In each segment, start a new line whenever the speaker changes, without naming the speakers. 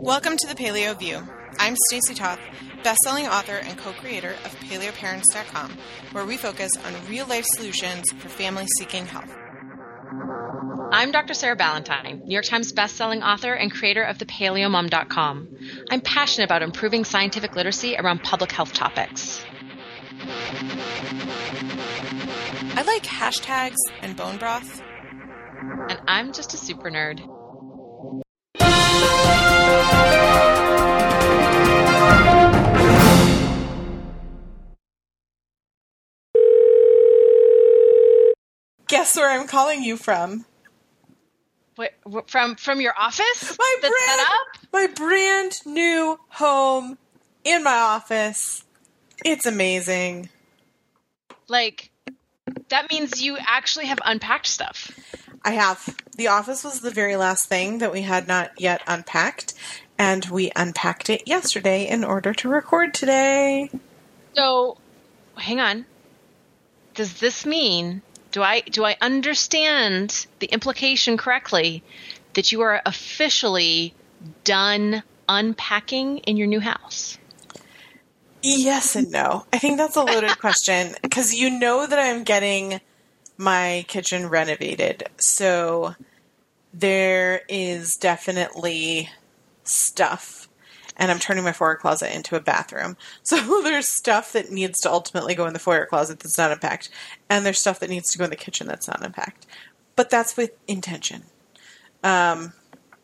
Welcome to the Paleo View. I'm Stacey Toth, best-selling author and co-creator of PaleoParents.com, where we focus on real-life solutions for families seeking health.
I'm Dr. Sarah Ballantyne, New York Times best-selling author and creator of thepaleomom.com. I'm passionate about improving scientific literacy around public health topics.
I like hashtags and bone broth.
And I'm just a super nerd.
Guess where I'm calling you from?
Wait, from your office?
My brand new home in my office. It's amazing.
Like, that means you actually have unpacked stuff.
I have. The office was the very last thing that we had not yet unpacked, and we unpacked it yesterday in order to record today.
So, hang on. Does this mean, do I understand the implication correctly that you are officially done unpacking in your new house?
Yes and no. I think that's a loaded question because you know that I'm getting my kitchen renovated. So there is definitely stuff. And I'm turning my foyer closet into a bathroom. So there's stuff that needs to ultimately go in the foyer closet that's not unpacked. And there's stuff that needs to go in the kitchen that's not unpacked. But that's with intention. And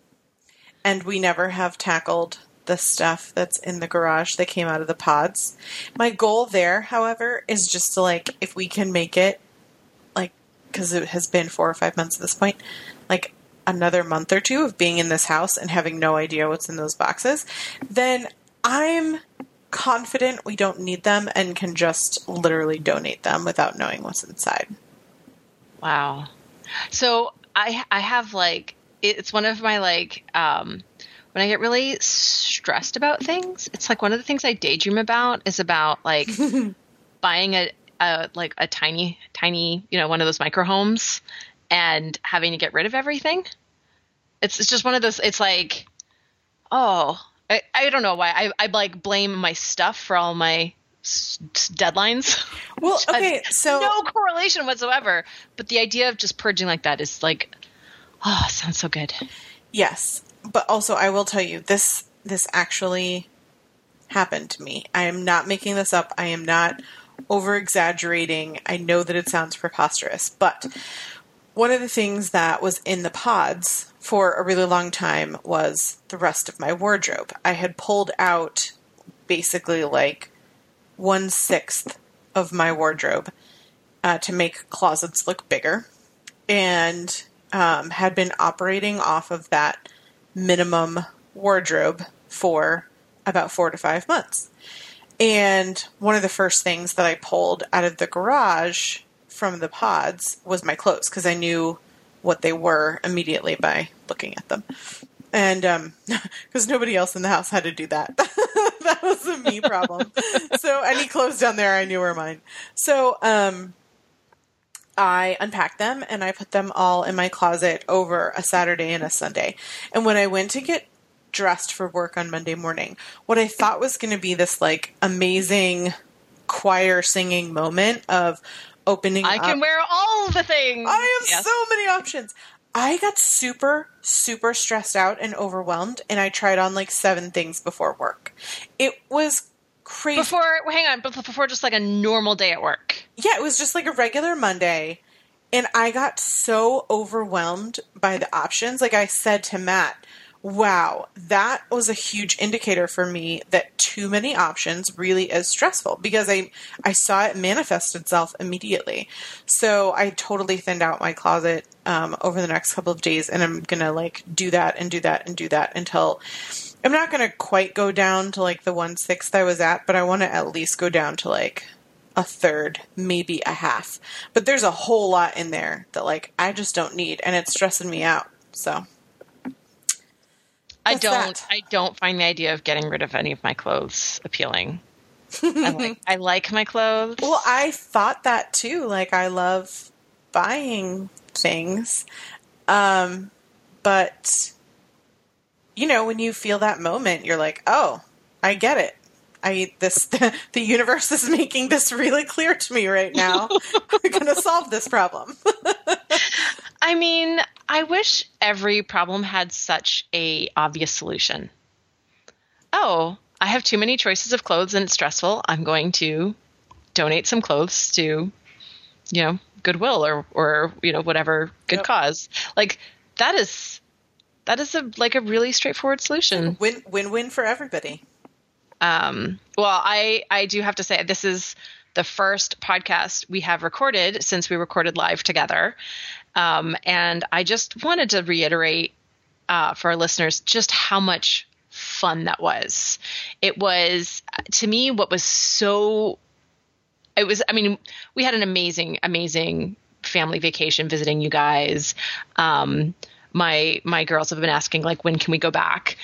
we never have tackled the stuff that's in the garage that came out of the pods. My goal there, however, is just to, like, if we can make it, like, because it has been 4 or 5 months at this point, like, another month or two of being in this house and having no idea what's in those boxes, then I'm confident we don't need them and can just literally donate them without knowing what's inside.
Wow. So I have, like, it's one of my, like, when I get really stressed about things, it's like one of the things I daydream about is about, like, buying a tiny, one of those micro homes and having to get rid of everything. It's just one of those, it's like, I don't know why. I like blame my stuff for all my deadlines.
Well, okay, so
no correlation whatsoever. But the idea of just purging like that is like, sounds so good.
Yes. But also I will tell you, this actually happened to me. I am not making this up. I am not over-exaggerating. I know that it sounds preposterous, but one of the things that was in the pods for a really long time was the rest of my wardrobe. I had pulled out basically like 1/6 of my wardrobe to make closets look bigger, and had been operating off of that minimum wardrobe for about 4 to 5 months. And one of the first things that I pulled out of the garage from the pods was my clothes, because I knew what they were immediately by looking at them. And because nobody else in the house had to do that. That was a me problem. So any clothes down there I knew were mine. So I unpacked them and I put them all in my closet over a Saturday and a Sunday. And when I went to get dressed for work on Monday morning, what I thought was going to be this, like, amazing choir singing moment of opening
I can wear all the things.
I have so many options. I got super, super stressed out and overwhelmed, and I tried on like 7 things before work. It was crazy.
Before just like a normal day at work.
Yeah, it was just like a regular Monday, and I got so overwhelmed by the options. Like I said to Matt, wow, that was a huge indicator for me that too many options really is stressful, because I saw it manifest itself immediately. So I totally thinned out my closet over the next couple of days, and I'm going to like do that and do that and do that until I'm not going to quite go down to like the 1/6 I was at, but I want to at least go down to like a third, maybe a half. But there's a whole lot in there that like I just don't need, and it's stressing me out. So
I don't find the idea of getting rid of any of my clothes appealing. I like my clothes.
Well, I thought that too. Like, I love buying things. But when you feel that moment, you're like, oh, I get it. The universe is making this really clear to me right now. We're going to solve this problem.
I mean, I wish every problem had such a obvious solution. Oh, I have too many choices of clothes and it's stressful. I'm going to donate some clothes to, Goodwill or whatever good cause. Like that is a really straightforward solution.
Win-win for everybody.
Well, I do have to say this is the first podcast we have recorded since we recorded live together. And I just wanted to reiterate for our listeners just how much fun that was. It was, to me, we had an amazing, amazing family vacation visiting you guys. My girls have been asking, like, when can we go back?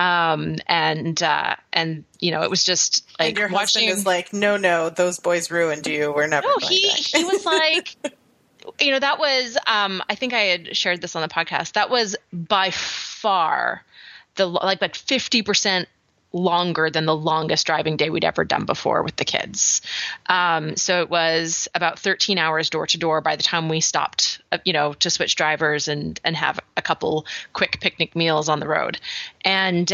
It was just like,
and your husband is like, no, those boys ruined you. We're never going back.
He was like, that was, I think I had shared this on the podcast. That was by far like 50% longer than the longest driving day we'd ever done before with the kids. So it was about 13 hours door to door by the time we stopped, to switch drivers and have a couple quick picnic meals on the road. And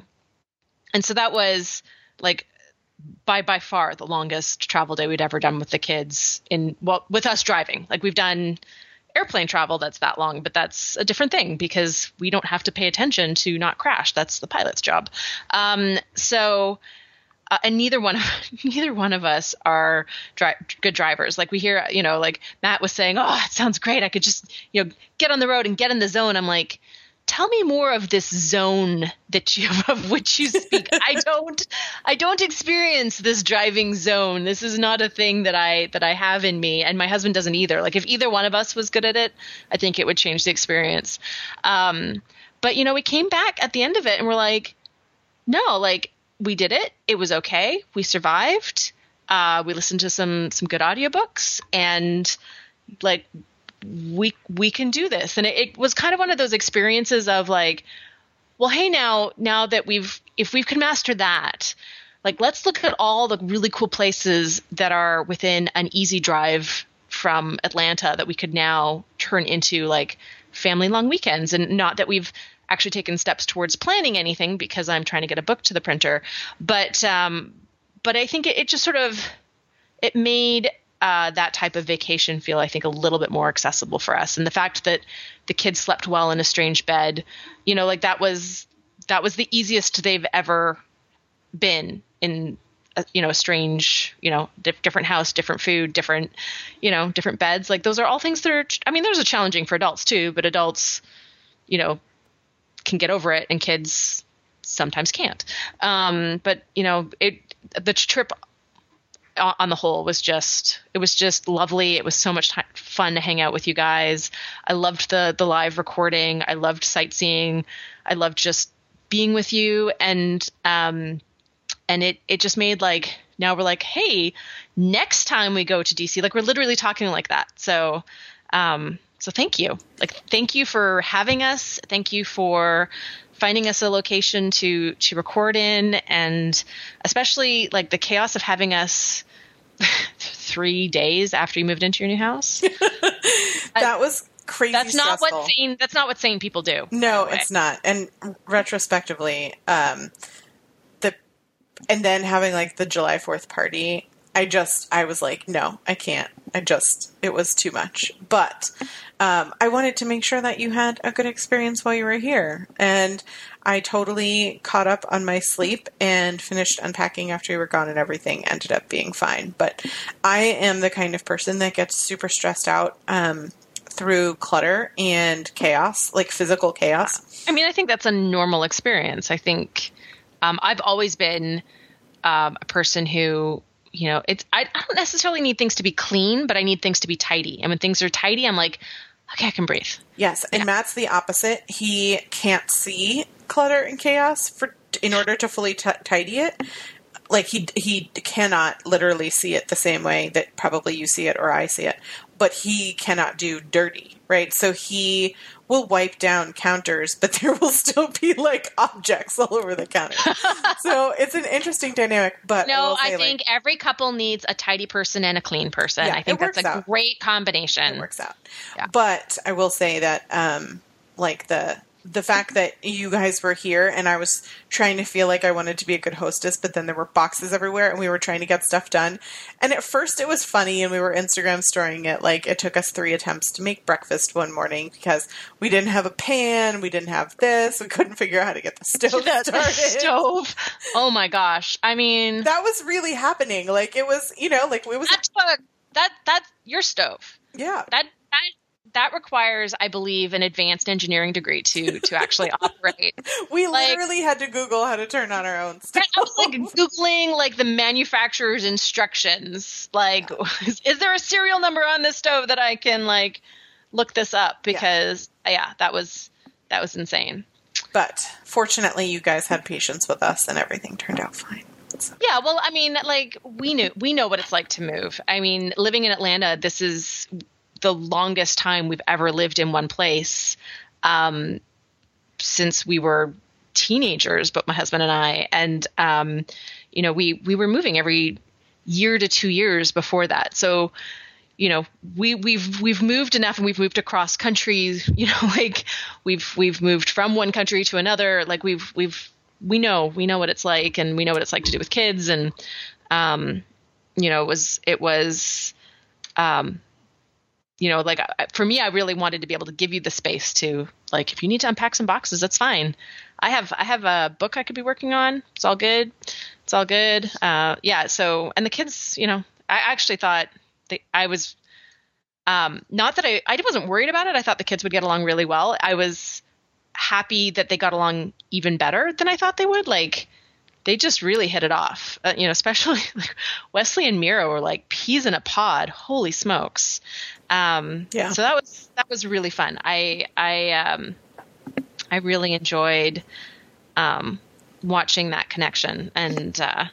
so that was like by far the longest travel day we'd ever done with the kids with us driving. Like we've done airplane travel that's that long, but that's a different thing because we don't have to pay attention to not crash. That's the pilot's job. And neither one of us are good drivers. Like we hear, like Matt was saying, oh, it sounds great. I could just, get on the road and get in the zone. I'm like, tell me more of this zone of which you speak. I don't experience this driving zone. This is not a thing that I have in me, and my husband doesn't either. Like if either one of us was good at it, I think it would change the experience. But we came back at the end of it and we're like, no, like we did it. It was okay. We survived. We listened to some good audiobooks and like we can do this. And it was kind of one of those experiences of like, well, hey, now that if we can master that, like, let's look at all the really cool places that are within an easy drive from Atlanta that we could now turn into like family long weekends. And not that we've actually taken steps towards planning anything because I'm trying to get a book to the printer. But I think it just sort of, it made that type of vacation feel, I think, a little bit more accessible for us. And the fact that the kids slept well in a strange bed, like that was the easiest they've ever been in, a strange, different house, different food, different beds. Like those are all things that are, those are challenging for adults too, but adults, can get over it and kids sometimes can't. But the trip on the whole was just lovely. It was so much fun to hang out with you guys. I loved the live recording. I loved sightseeing. I loved just being with you. And it just made like, now we're like, hey, next time we go to DC, like we're literally talking like that. So thank you. Like, thank you for having us. Thank you for finding us a location to record in, and especially like the chaos of having us 3 days after you moved into your new house.
That was crazy.
That's not what sane people do.
No, it's not. And retrospectively, and then having like the July 4th party, I was like, no, I can't. It was too much. But I wanted to make sure that you had a good experience while you were here. And I totally caught up on my sleep and finished unpacking after you were gone, and everything ended up being fine. But I am the kind of person that gets super stressed out through clutter and chaos, like physical chaos.
I think that's a normal experience. I think I've always been a person who, I don't necessarily need things to be clean, but I need things to be tidy. And when things are tidy, I'm like, okay, I can breathe.
Yes, and Matt's the opposite. He can't see clutter and chaos in order to fully tidy it. Like he cannot literally see it the same way that probably you see it or I see it, but he cannot do dirty. right? So he will wipe down counters, but there will still be like objects all over the counter. So it's an interesting dynamic. But
no, I think every couple needs a tidy person and a clean person.
Yeah,
I think that's a
out.
great combination.
It works out.
Yeah.
But I will say that like the fact that you guys were here and I was trying to feel like I wanted to be a good hostess, but then there were boxes everywhere and we were trying to get stuff done. And at first it was funny and we were Instagram storying it. Like it took us 3 attempts to make breakfast one morning because we didn't have a pan. We didn't have this. We couldn't figure out how to get the stove started.
The stove. Oh my gosh. I mean,
that was really happening. Like it was, like it was.
That's your stove.
Yeah.
That requires, I believe, an advanced engineering degree to actually operate.
We literally had to Google how to turn on our own stove.
I was like Googling like the manufacturer's instructions. Like, is there a serial number on this stove that I can like look this up? Because that was insane.
But fortunately, you guys had patience with us, and everything turned out fine. So.
Yeah, well, I mean, like we know what it's like to move. I mean, living in Atlanta, this is the longest time we've ever lived in one place since we were teenagers, but my husband and I, and we were moving every year to 2 years before that. So, we've moved enough and we've moved across countries, like we've moved from one country to another. Like we know what it's like, and we know what it's like to do with kids. And, it was like for me, I really wanted to be able to give you the space to, like, if you need to unpack some boxes, that's fine. I have a book I could be working on. It's all good. So, and the kids, I actually thought I was, not that I wasn't worried about it. I thought the kids would get along really well. I was happy that they got along even better than I thought they would. Like, they just really hit it off, especially like Wesley and Mira were like peas in a pod. Holy smokes. So that was really fun. I really enjoyed, watching that connection. And,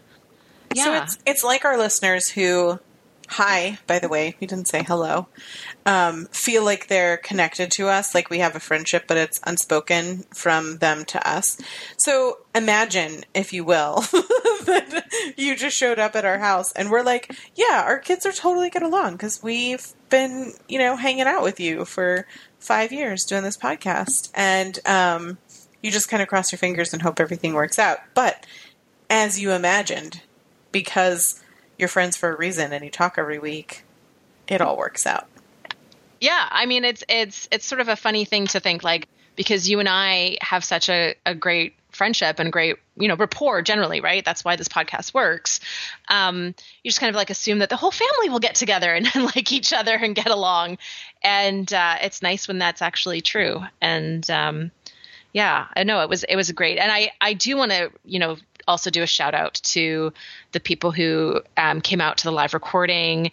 So it's like our listeners who, hi, by the way, we didn't say hello, feel like they're connected to us, like we have a friendship, but it's unspoken from them to us. So imagine, if you will, that you just showed up at our house and we're like, yeah, our kids are totally get along because we've been, hanging out with you for 5 years doing this podcast. And you just kind of cross your fingers and hope everything works out. But as you imagined, because you're friends for a reason and you talk every week, it all works out.
Yeah. I mean, it's sort of a funny thing to think, like, because you and I have such a great friendship and great, rapport generally, right? That's why this podcast works. You just kind of like assume that the whole family will get together and like each other and get along. And it's nice when that's actually true. And I know it was great. And I do want to, also do a shout out to the people who came out to the live recording.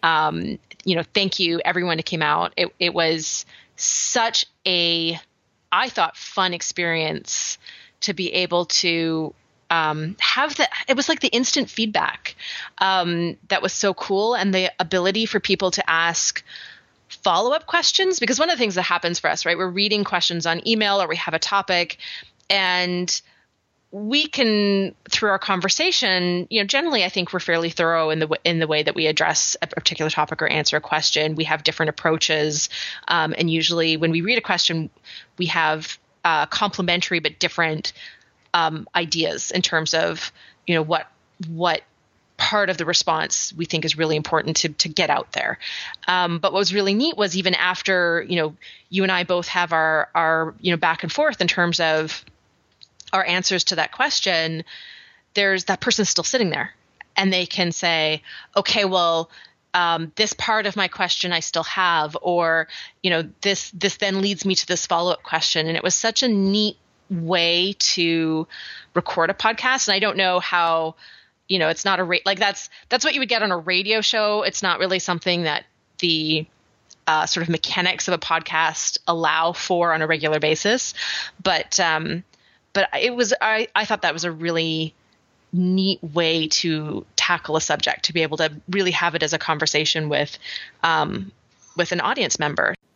Thank you everyone who came out. It was such a, I thought, fun experience to be able to have it was like the instant feedback that was so cool, and the ability for people to ask follow-up questions, because one of the things that happens for us, right, we're reading questions on email or we have a topic, and we can, through our conversation, generally I think we're fairly thorough in the way that we address a particular topic or answer a question. We have different approaches. And usually when we read a question, we have complementary but different ideas in terms of, what part of the response we think is really important to get out there. But what was really neat was, even after, you and I both have our back and forth in terms of our answers to that question, there's that person still sitting there, and they can say, okay, well, this part of my question I still have, or, this then leads me to this follow-up question. And it was such a neat way to record a podcast. And I don't know how, it's not that's what you would get on a radio show. It's not really something that the sort of mechanics of a podcast allow for on a regular basis. But it was, I thought that was a really neat way to tackle a subject, to be able to really have it as a conversation with an audience member.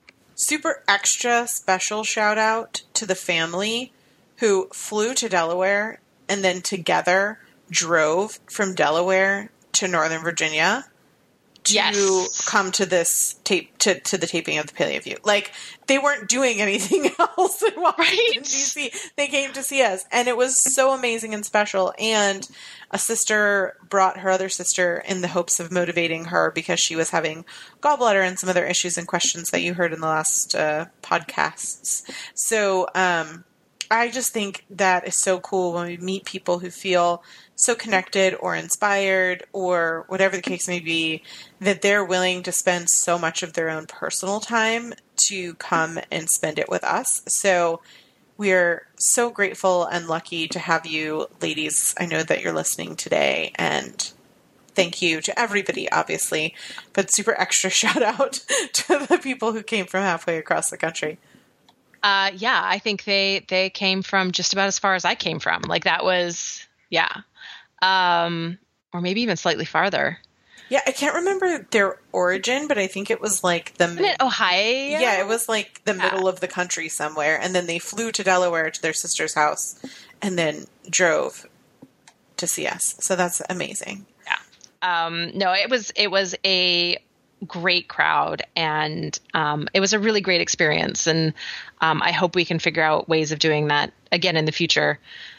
super extra special shout out to the family who flew to Delaware and then together drove from Delaware to Northern Virginia to come to this tape to the taping of the Paleo View. Like, they weren't doing anything else in Washington, D.C. They came to see us, and it was so amazing and special. And a sister brought her other sister in the hopes of motivating her because she was having gallbladder and some other issues and questions that you heard in the last podcasts. So I just think that is so cool when we meet people who feel so connected or inspired or whatever the case may be, that they're willing to spend so much of their own personal time to come and spend it with us. So we're so grateful and lucky to have you ladies. I know that you're listening today, and thank you to everybody, obviously, but super extra shout out to the people who came from halfway across the country.
Yeah, I think they came from just about as far as I came from. Like, that was, yeah. Or maybe even slightly farther.
Yeah, I can't remember their origin, but I think it was like
Isn't it Ohio?
Yeah, it was like the middle of the country somewhere, and then they flew to Delaware to their sister's house, and then drove to see us. So that's amazing.
Yeah. No, it was a great crowd, and it was a really great experience, and I hope we can figure out ways of doing that again in the future.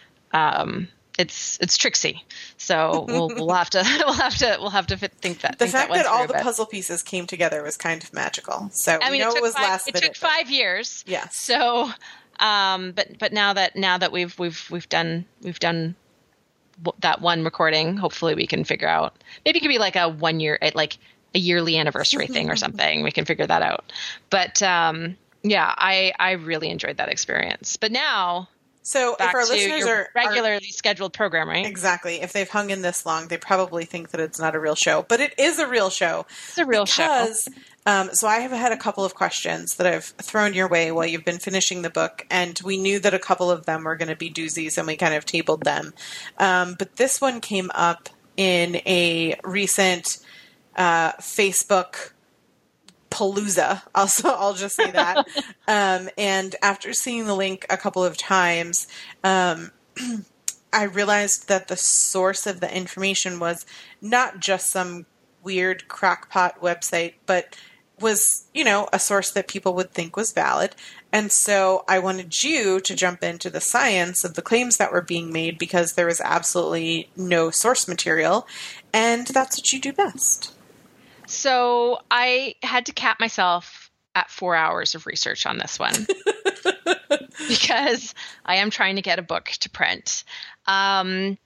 It's tricksy, so we'll have to think that.
The fact that all the puzzle pieces came together was kind of magical. So I mean, it was last minute.
It took 5 years.
Yeah.
So, but now that we've done that one recording, hopefully we can figure out. Maybe it could be like a 1 year, like a yearly anniversary thing or something. We can figure that out. But yeah, I really enjoyed that experience. But now.
So if our listeners are
regularly scheduled program, right?
Exactly. If they've hung in this long, they probably think that it's not a real show, but it is a real show.
It's a real show.
So I have had a couple of questions that I've thrown your way while you've been finishing the book, and we knew that a couple of them were going to be doozies, and we kind of tabled them. But this one came up in a recent Facebook palooza. I'll just say that. And after seeing the link a couple of times, I realized that the source of the information was not just some weird crackpot website, but was, a source that people would think was valid. And so I wanted you to jump into the science of the claims that were being made, because there was absolutely no source material, and that's what you do best.
So I had to cap myself at 4 hours of research on this one because I am trying to get a book to print. So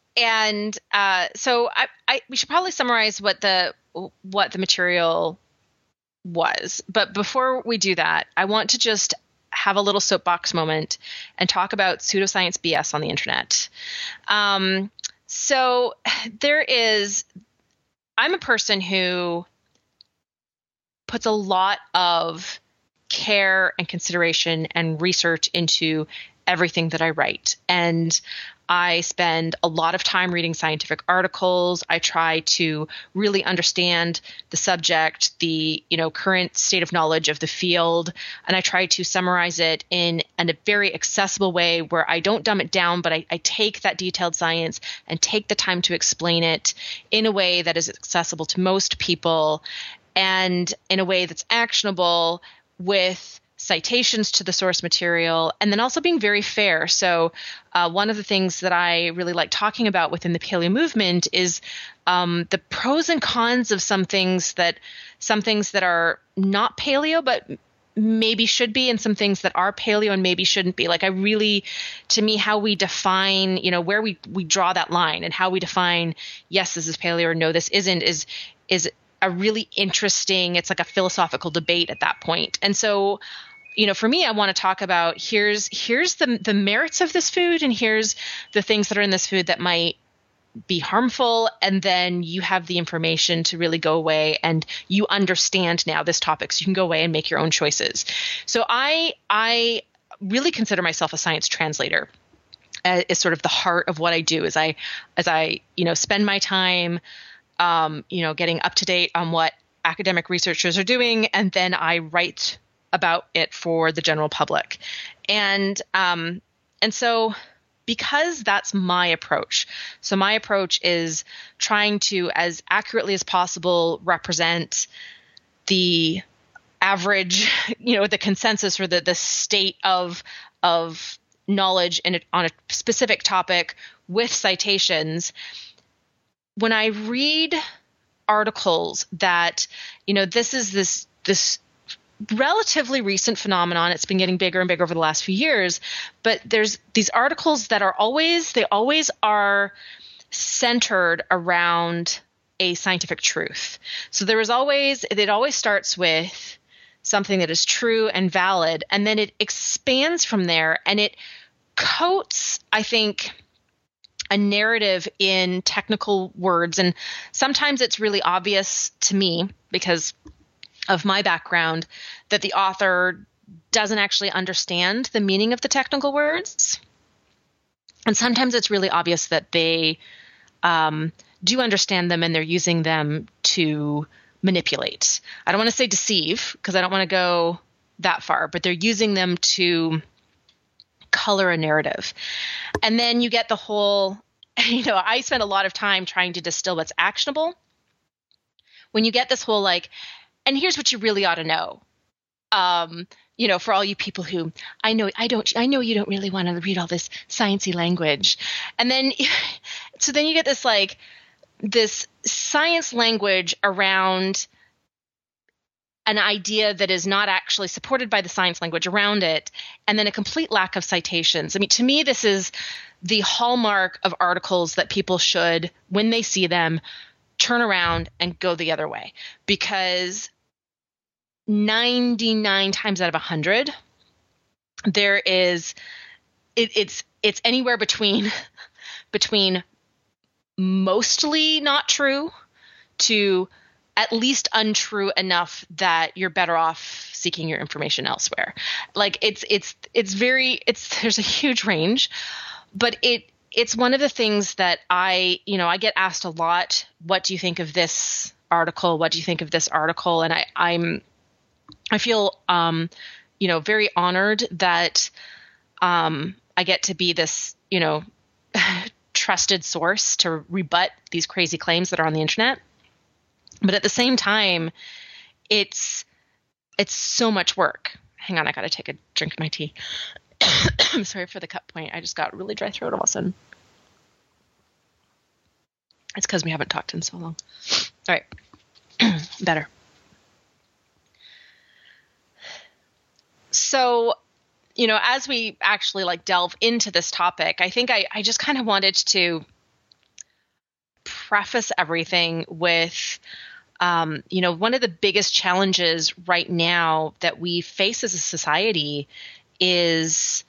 we should probably summarize what the material was. But before we do that, I want to just have a little soapbox moment and talk about pseudoscience BS on the internet. So I'm a person who puts a lot of care and consideration and research into everything that I write. And I spend a lot of time reading scientific articles. I try to really understand the subject, the current state of knowledge of the field, and I try to summarize it in a very accessible way where I don't dumb it down, but I take that detailed science and take the time to explain it in a way that is accessible to most people and in a way that's actionable with citations to the source material, and then also being very fair. So one of the things that I really like talking about within the paleo movement is the pros and cons of some things that are not paleo, but maybe should be, and some things that are paleo and maybe shouldn't be. Like, to me, how we define, where we draw that line and how we define, yes, this is paleo or no, this isn't, is a really interesting, it's like a philosophical debate at that point. And so, for me, I want to talk about here's the merits of this food, and here's the things that are in this food that might be harmful. And then you have the information to really go away and you understand now this topic, so you can go away and make your own choices. So I really consider myself a science translator. Is sort of the heart of what I do. As I spend my time getting up to date on what academic researchers are doing, and then I write about it for the general public. And so because that's my approach. So my approach is trying to, as accurately as possible, represent the average, the consensus or the state of knowledge on a specific topic with citations. When I read articles that, this is this relatively recent phenomenon. It's been getting bigger and bigger over the last few years, but there's these articles that they always are centered around a scientific truth. So it always starts with something that is true and valid, and then it expands from there, and it coats, I think, a narrative in technical words. And sometimes it's really obvious to me, because of my background, that the author doesn't actually understand the meaning of the technical words. And sometimes it's really obvious that they do understand them and they're using them to manipulate. I don't want to say deceive, because I don't want to go that far, but they're using them to color a narrative. And then you get the whole, I spend a lot of time trying to distill what's actionable. When you get this whole and here's what you really ought to know. For all you people who I know you don't really want to read all this sciencey language. And then so then you get this this science language around an idea that is not actually supported by the science language around it, and then a complete lack of citations. I mean, to me, this is the hallmark of articles that people should, when they see them, turn around and go the other way, because 99 times out of 100, there is it's anywhere between mostly not true to at least untrue enough that you're better off seeking your information elsewhere. There's a huge range, but it's one of the things that I get asked a lot. What do you think of this article? What do you think of this article? And I feel, very honored that I get to be this, trusted source to rebut these crazy claims that are on the internet. But at the same time, it's so much work. Hang on, I got to take a drink of my tea. I'm sorry for the cut point. I just got really dry throat all of a sudden. It's because we haven't talked in so long. All right. Better. So, as we actually delve into this topic, I think I just kind of wanted to preface everything with, one of the biggest challenges right now that we face as a society is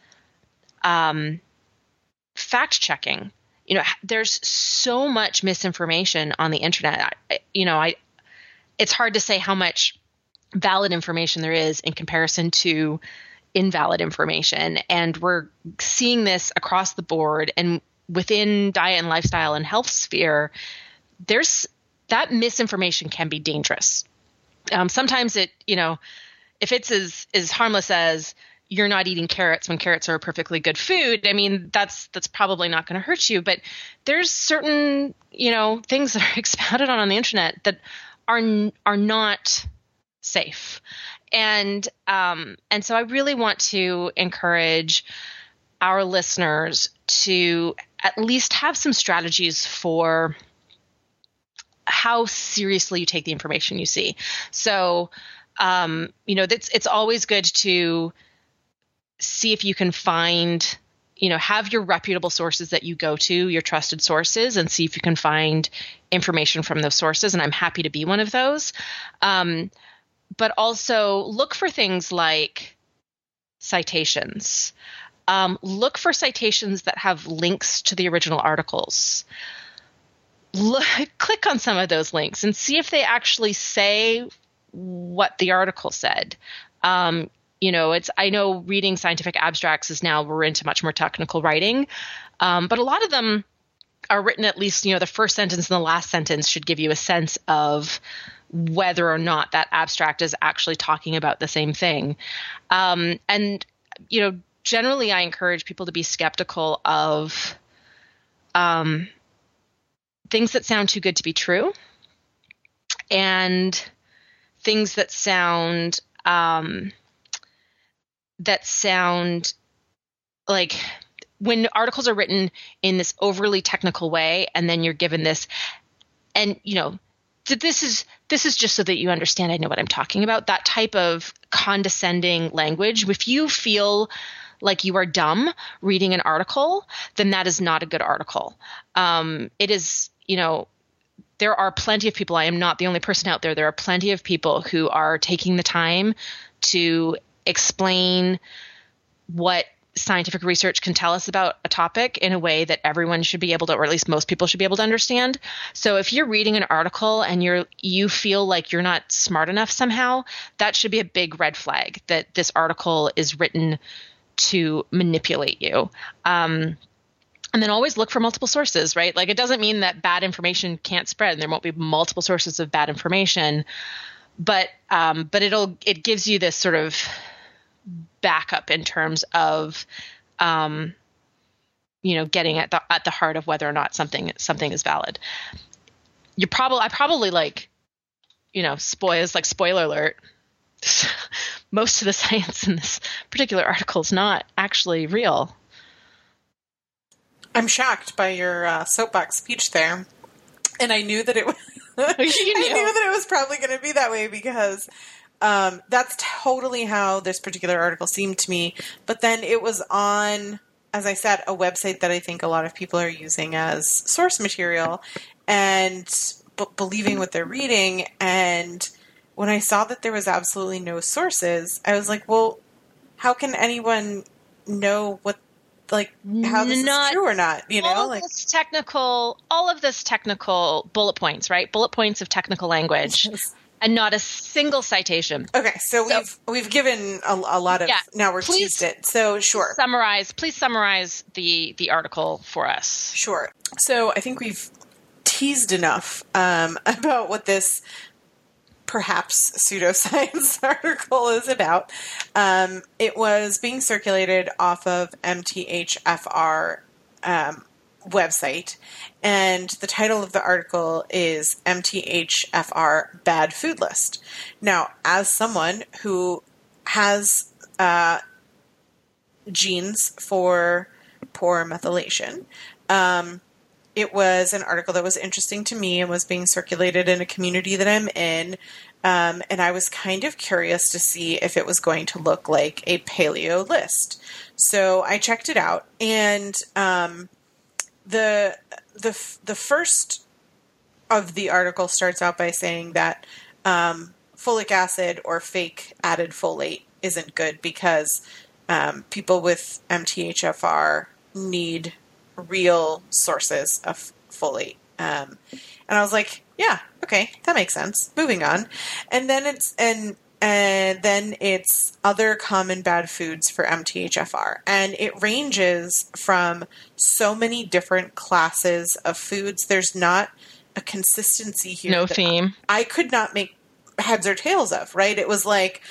fact checking. There's so much misinformation on the internet. It's hard to say how much valid information there is in comparison to invalid information. And we're seeing this across the board, and within diet and lifestyle and health sphere, that misinformation can be dangerous. Sometimes if it's as harmless as you're not eating carrots when carrots are a perfectly good food, I mean, that's probably not going to hurt you. But there's certain, things that are expounded on the internet that are not safe. And so I really want to encourage our listeners to at least have some strategies for how seriously you take the information you see. So, it's always good to see if you can find, have your reputable sources that you go to, your trusted sources, and see if you can find information from those sources. And I'm happy to be one of those. But also look for things like citations. Look for citations that have links to the original articles. Click on some of those links and see if they actually say what the article said. I know reading scientific abstracts is now, we're into much more technical writing, but a lot of them are written, at least, the first sentence and the last sentence should give you a sense of whether or not that abstract is actually talking about the same thing. And, generally I encourage people to be skeptical of things that sound too good to be true, and things that sound like, when articles are written in this overly technical way, and then you're given this, and this is just so that you understand, I know what I'm talking about, that type of condescending language. If you feel like you are dumb reading an article, then that is not a good article. It is, there are plenty of people, I am not the only person out there. There are plenty of people who are taking the time to explain what scientific research can tell us about a topic in a way that everyone should be able to, or at least most people should be able to understand. So if you're reading an article and you feel like you're not smart enough somehow, that should be a big red flag that this article is written to manipulate you. And then always look for multiple sources, right? Like, it doesn't mean that bad information can't spread and there won't be multiple sources of bad information, but it gives you this sort of backup in terms of, getting at the heart of whether or not something is valid. I probably spoiler alert. Most of the science in this particular article is not actually real.
I'm shocked by your soapbox speech there, and I knew that it was. I knew that it was probably going to be that way, because that's totally how this particular article seemed to me. But then it was on, as I said, a website that I think a lot of people are using as source material and believing what they're reading. And when I saw that there was absolutely no sources, I was like, well, how can anyone know how this is true or not?
All of this technical bullet points, right? Bullet points of technical language. Yes. And not a single citation.
Okay, so we've given a lot of, now we're teased it. So sure.
Please summarize the article for us.
Sure. So I think we've teased enough about what this perhaps pseudoscience article is about. It was being circulated off of MTHFR website, and the title of the article is MTHFR Bad Food List. Now, as someone who has genes for poor methylation, it was an article that was interesting to me and was being circulated in a community that I'm in, and I was kind of curious to see if it was going to look like a paleo list. So I checked it out, and the first of the article starts out by saying that folic acid or fake added folate isn't good because people with MTHFR need real sources of folate. And I was like, yeah, okay, that makes sense. Moving on. And then it's other common bad foods for MTHFR. And it ranges from so many different classes of foods. There's not a consistency here.
No theme.
I could not make heads or tails of, right? It was like,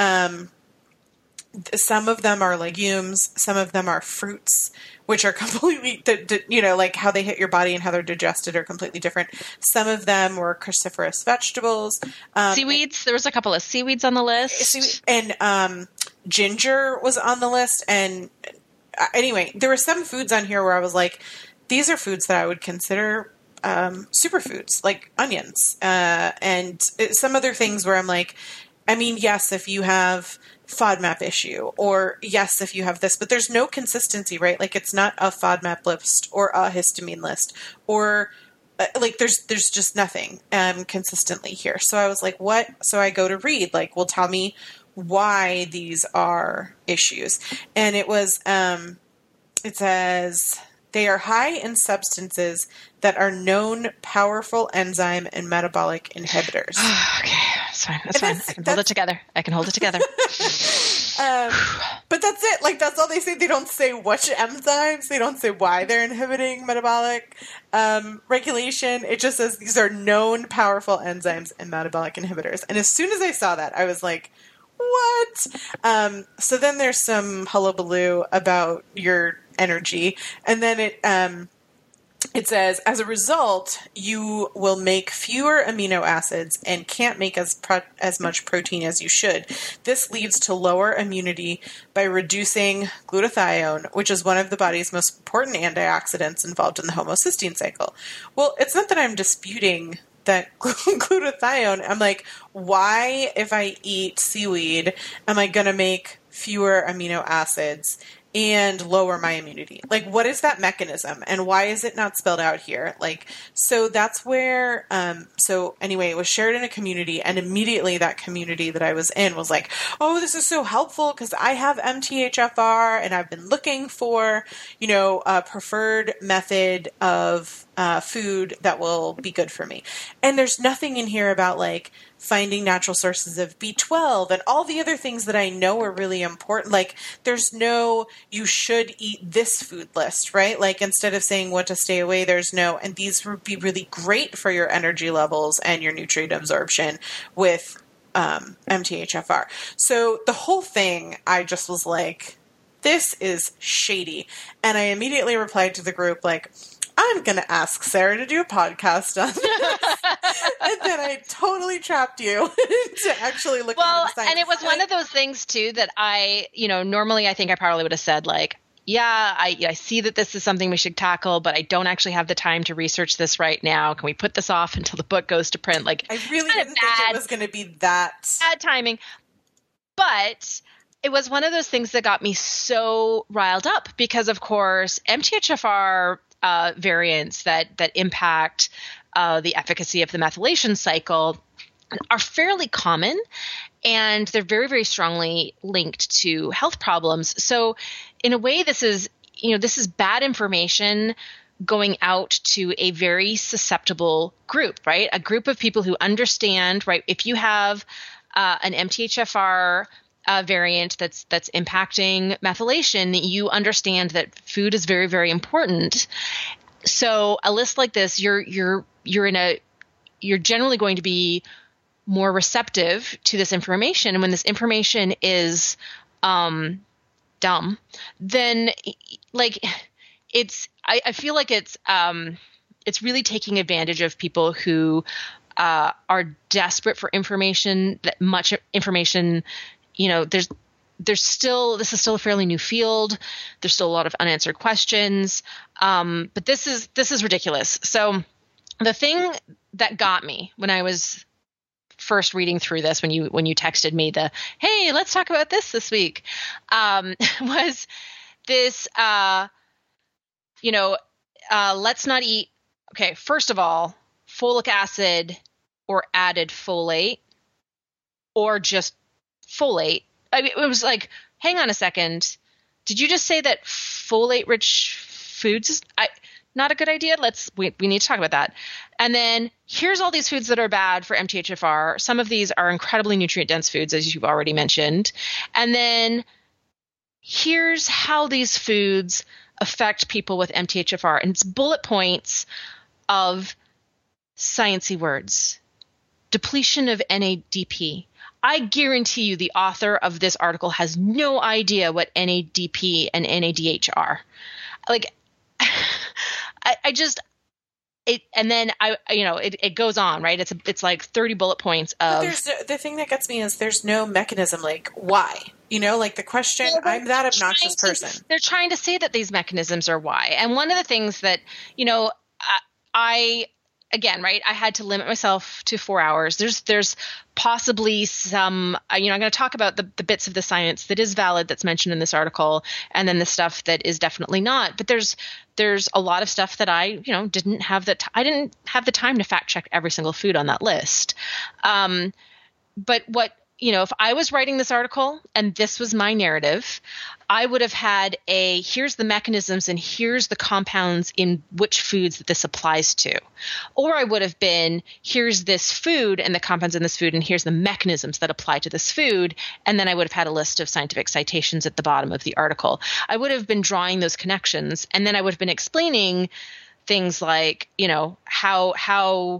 some of them are legumes, some of them are fruits, which are completely, like how they hit your body and how they're digested are completely different. Some of them were cruciferous vegetables.
Seaweeds. There was a couple of seaweeds on the list.
And ginger was on the list. And anyway, there were some foods on here where I was like, these are foods that I would consider superfoods, like onions. And some other things where I'm like, I mean, yes, if you have FODMAP issue, or yes, if you have this, but there's no consistency, right? Like, it's not a FODMAP list or a histamine list, or there's just nothing consistently here. So I was like, what? So I go to read, like, well, tell me why these are issues. And it was, it says, they are high in substances that are known powerful enzyme and metabolic inhibitors.
Okay, that's fine. That's fine. I can hold it together.
But that's it. Like, that's all they say. They don't say which enzymes. They don't say why they're inhibiting metabolic regulation. It just says these are known powerful enzymes and metabolic inhibitors. And as soon as I saw that, I was like, what? So then there's some hullabaloo about your energy. And then it says, as a result, you will make fewer amino acids and can't make as much protein as you should. This leads to lower immunity by reducing glutathione, which is one of the body's most important antioxidants involved in the homocysteine cycle. Well, it's not that I'm disputing that glutathione. I'm like, why, if I eat seaweed, am I going to make fewer amino acids and lower my immunity? Like, what is that mechanism, and why is it not spelled out here? Like, so that's where, so anyway, it was shared in a community, and immediately that community that I was in was like, oh, this is so helpful because I have MTHFR and I've been looking for, a preferred method of food that will be good for me. And there's nothing in here about like finding natural sources of B12 and all the other things that I know are really important. Like, there's no, you should eat this food list, right? Like, instead of saying what to stay away, there's no, and these would be really great for your energy levels and your nutrient absorption with MTHFR. So the whole thing, I just was like, this is shady. And I immediately replied to the group like, I'm going to ask Sarah to do a podcast on this. And then I totally trapped you to actually look into the science.
And it was one of those things, too, that I, normally I think I probably would have said, like, yeah, I see that this is something we should tackle, but I don't actually have the time to research this right now. Can we put this off until the book goes to print? Like,
I really didn't think it was going to be that.
Bad timing. But it was one of those things that got me so riled up because, of course, MTHFR variants that impact the efficacy of the methylation cycle are fairly common, and they're very, very strongly linked to health problems. So in a way, this is bad information going out to a very susceptible group, right? A group of people who understand, right? If you have an MTHFR variant that's impacting methylation, you understand that food is very, very important. So a list like this, you're generally going to be more receptive to this information. And when this information is dumb, then like I feel like it's really taking advantage of people who are desperate for information. That much information, this is still a fairly new field. There's still a lot of unanswered questions. But this is ridiculous. So the thing that got me when I was first reading through this, when you texted me hey, let's talk about this week, was this, let's not eat. Okay. First of all, folic acid or added folate or just folate. I mean, it was like, hang on a second. Did you just say that folate-rich foods is not a good idea? We need to talk about that. And then here's all these foods that are bad for MTHFR. Some of these are incredibly nutrient-dense foods, as you've already mentioned. And then here's how these foods affect people with MTHFR. And it's bullet points of sciencey words. Depletion of NADP. I guarantee you the author of this article has no idea what NADP and NADH are. Like, it goes on, right? It's like 30 bullet points of.
But the thing that gets me is there's no mechanism, like why? Like the question, I'm that obnoxious person.
They're trying to say that these mechanisms are why. And one of the things that, again, right, I had to limit myself to 4 hours. There's possibly some, I'm going to talk about the bits of the science that is valid that's mentioned in this article, and then the stuff that is definitely not. But there's a lot of stuff that I, didn't have I didn't have the time to fact check every single food on that list. But if I was writing this article and this was my narrative, I would have had here's the mechanisms and here's the compounds in which foods that this applies to. Or I would have been, here's this food and the compounds in this food, and here's the mechanisms that apply to this food. And then I would have had a list of scientific citations at the bottom of the article. I would have been drawing those connections, and then I would have been explaining things like, how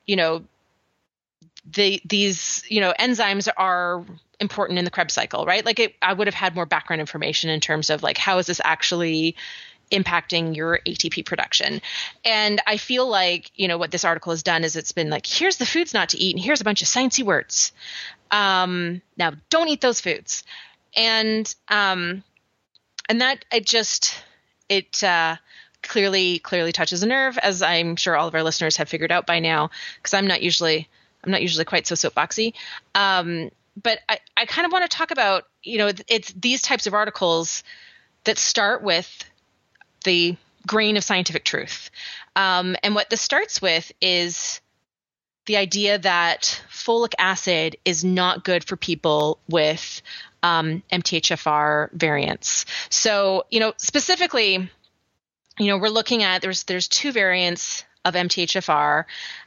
these enzymes are important in the Krebs cycle, right? Like I would have had more background information in terms of like, how is this actually impacting your ATP production? And I feel like, what this article has done is it's been like, here's the foods not to eat, and here's a bunch of sciencey words. Now don't eat those foods. And that it clearly touches a nerve, as I'm sure all of our listeners have figured out by now, because I'm not usually quite so soapboxy. But I kind of want to talk about, it's these types of articles that start with the grain of scientific truth. And what this starts with is the idea that folic acid is not good for people with MTHFR variants. So, specifically, we're looking at, there's two variants of MTHFR,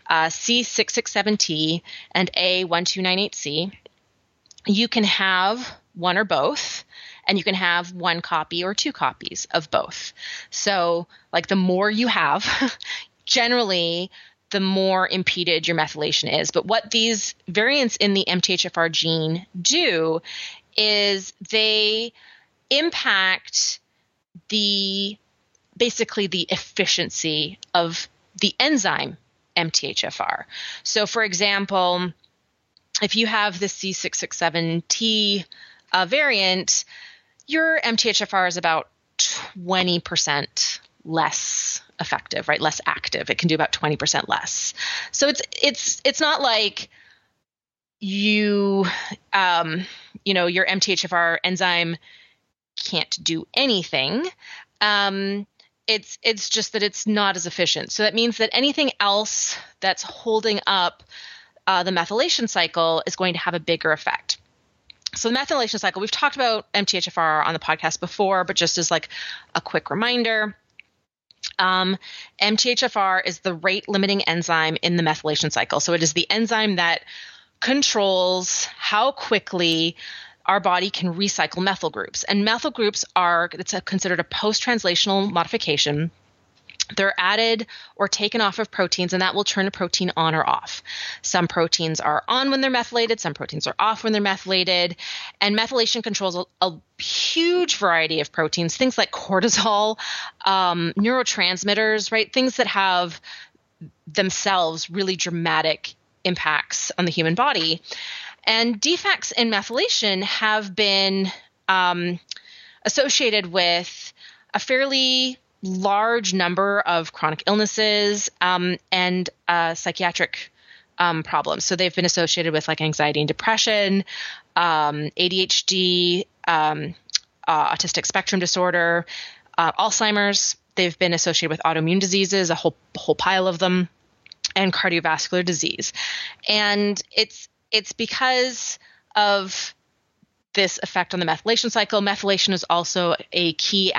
C667T and A1298C. You can have one or both, and you can have one copy or two copies of both. So, like, the more you have, generally, the more impeded your methylation is. But what these variants in the MTHFR gene do is they impact basically the efficiency of the enzyme MTHFR. So, for example, if you have the C667T variant, your MTHFR is about 20% less effective, right? Less active. It can do about 20% less. So it's not like your MTHFR enzyme can't do anything. It's just that it's not as efficient. So that means that anything else that's holding up the methylation cycle is going to have a bigger effect. So the methylation cycle, we've talked about MTHFR on the podcast before, but just as like a quick reminder, MTHFR is the rate limiting enzyme in the methylation cycle. So it is the enzyme that controls how quickly our body can recycle methyl groups. And methyl groups it's considered a post-translational modification. They're added or taken off of proteins, and that will turn a protein on or off. Some proteins are on when they're methylated, some proteins are off when they're methylated, and methylation controls a huge variety of proteins, things like cortisol, neurotransmitters, right? Things that have themselves really dramatic impacts on the human body. And defects in methylation have been associated with a fairly large number of chronic illnesses and psychiatric problems. So they've been associated with like anxiety and depression, ADHD, autistic spectrum disorder, Alzheimer's. They've been associated with autoimmune diseases, a whole pile of them, and cardiovascular disease. And it's because of this effect on the methylation cycle. Methylation is also a key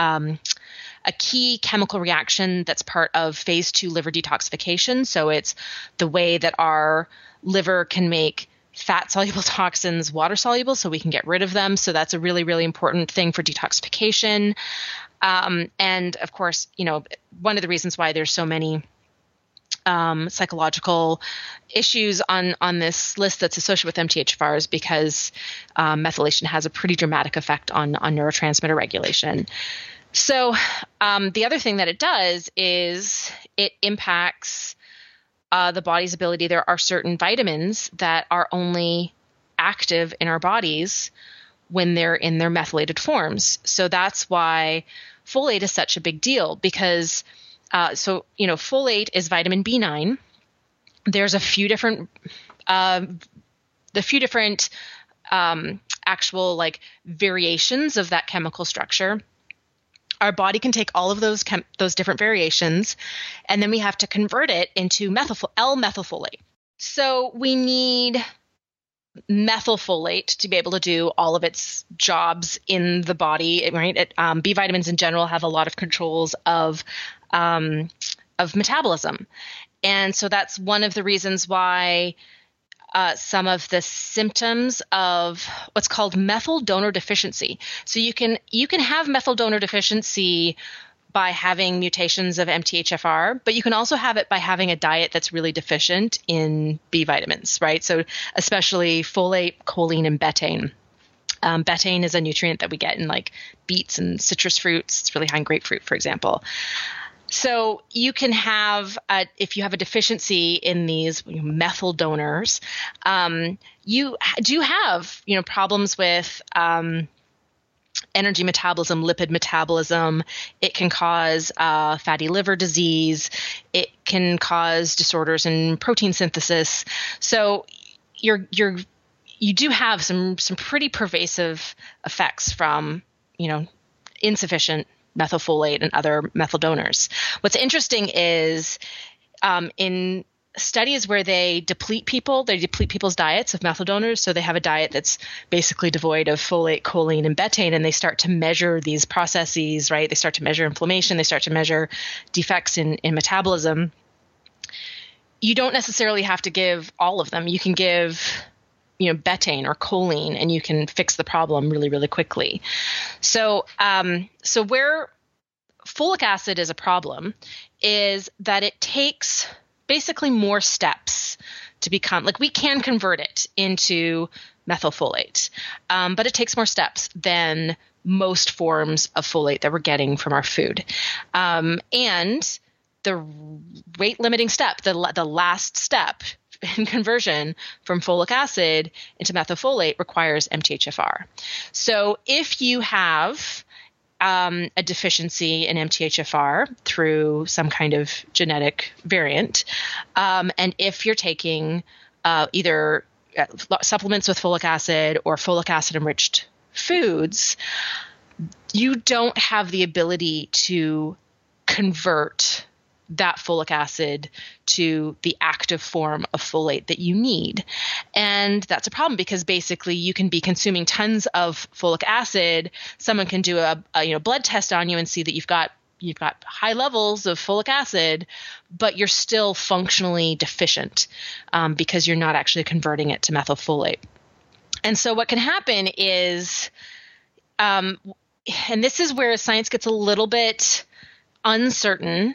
chemical reaction that's part of phase 2 liver detoxification. So it's the way that our liver can make fat-soluble toxins water-soluble so we can get rid of them. So that's a really, really important thing for detoxification. And of course, one of the reasons why there's so many psychological issues on this list that's associated with MTHFR is because methylation has a pretty dramatic effect on neurotransmitter regulation. So the other thing that it does is it impacts the body's ability. There are certain vitamins that are only active in our bodies when they're in their methylated forms. So that's why folate is such a big deal, because folate is vitamin B9. There's a few different actual like variations of that chemical structure. Our body can take all of those different variations, and then we have to convert it into L-methylfolate. So we need methylfolate to be able to do all of its jobs in the body, right? B vitamins in general have a lot of controls of metabolism. And so that's one of the reasons why some of the symptoms of what's called methyl donor deficiency. So you can have methyl donor deficiency by having mutations of MTHFR, but you can also have it by having a diet that's really deficient in B vitamins, right? So especially folate, choline, and betaine. Betaine is a nutrient that we get in like beets and citrus fruits. It's really high in grapefruit, for example. So you can have, if you have a deficiency in these methyl donors, you do have, problems with energy metabolism, lipid metabolism. It can cause fatty liver disease. It can cause disorders in protein synthesis. So you do have some pretty pervasive effects from, insufficient methylfolate and other methyl donors. What's interesting is in studies where they deplete people's diets of methyl donors. So they have a diet that's basically devoid of folate, choline, and betaine, and they start to measure these processes, right? They start to measure inflammation. They start to measure defects in metabolism. You don't necessarily have to give all of them. You can give betaine or choline, and you can fix the problem really, really quickly. So where folic acid is a problem is that it takes basically more steps to become, like, we can convert it into methylfolate, but it takes more steps than most forms of folate that we're getting from our food. And the rate limiting step, the last step in conversion from folic acid into methylfolate requires MTHFR. So if you have a deficiency in MTHFR through some kind of genetic variant, and if you're taking either supplements with folic acid or folic acid enriched foods, you don't have the ability to convert that folic acid to the active form of folate that you need. And that's a problem because basically you can be consuming tons of folic acid. Someone can do a blood test on you and see that you've got high levels of folic acid, but you're still functionally deficient because you're not actually converting it to methylfolate. And so what can happen is, and this is where science gets a little bit uncertain.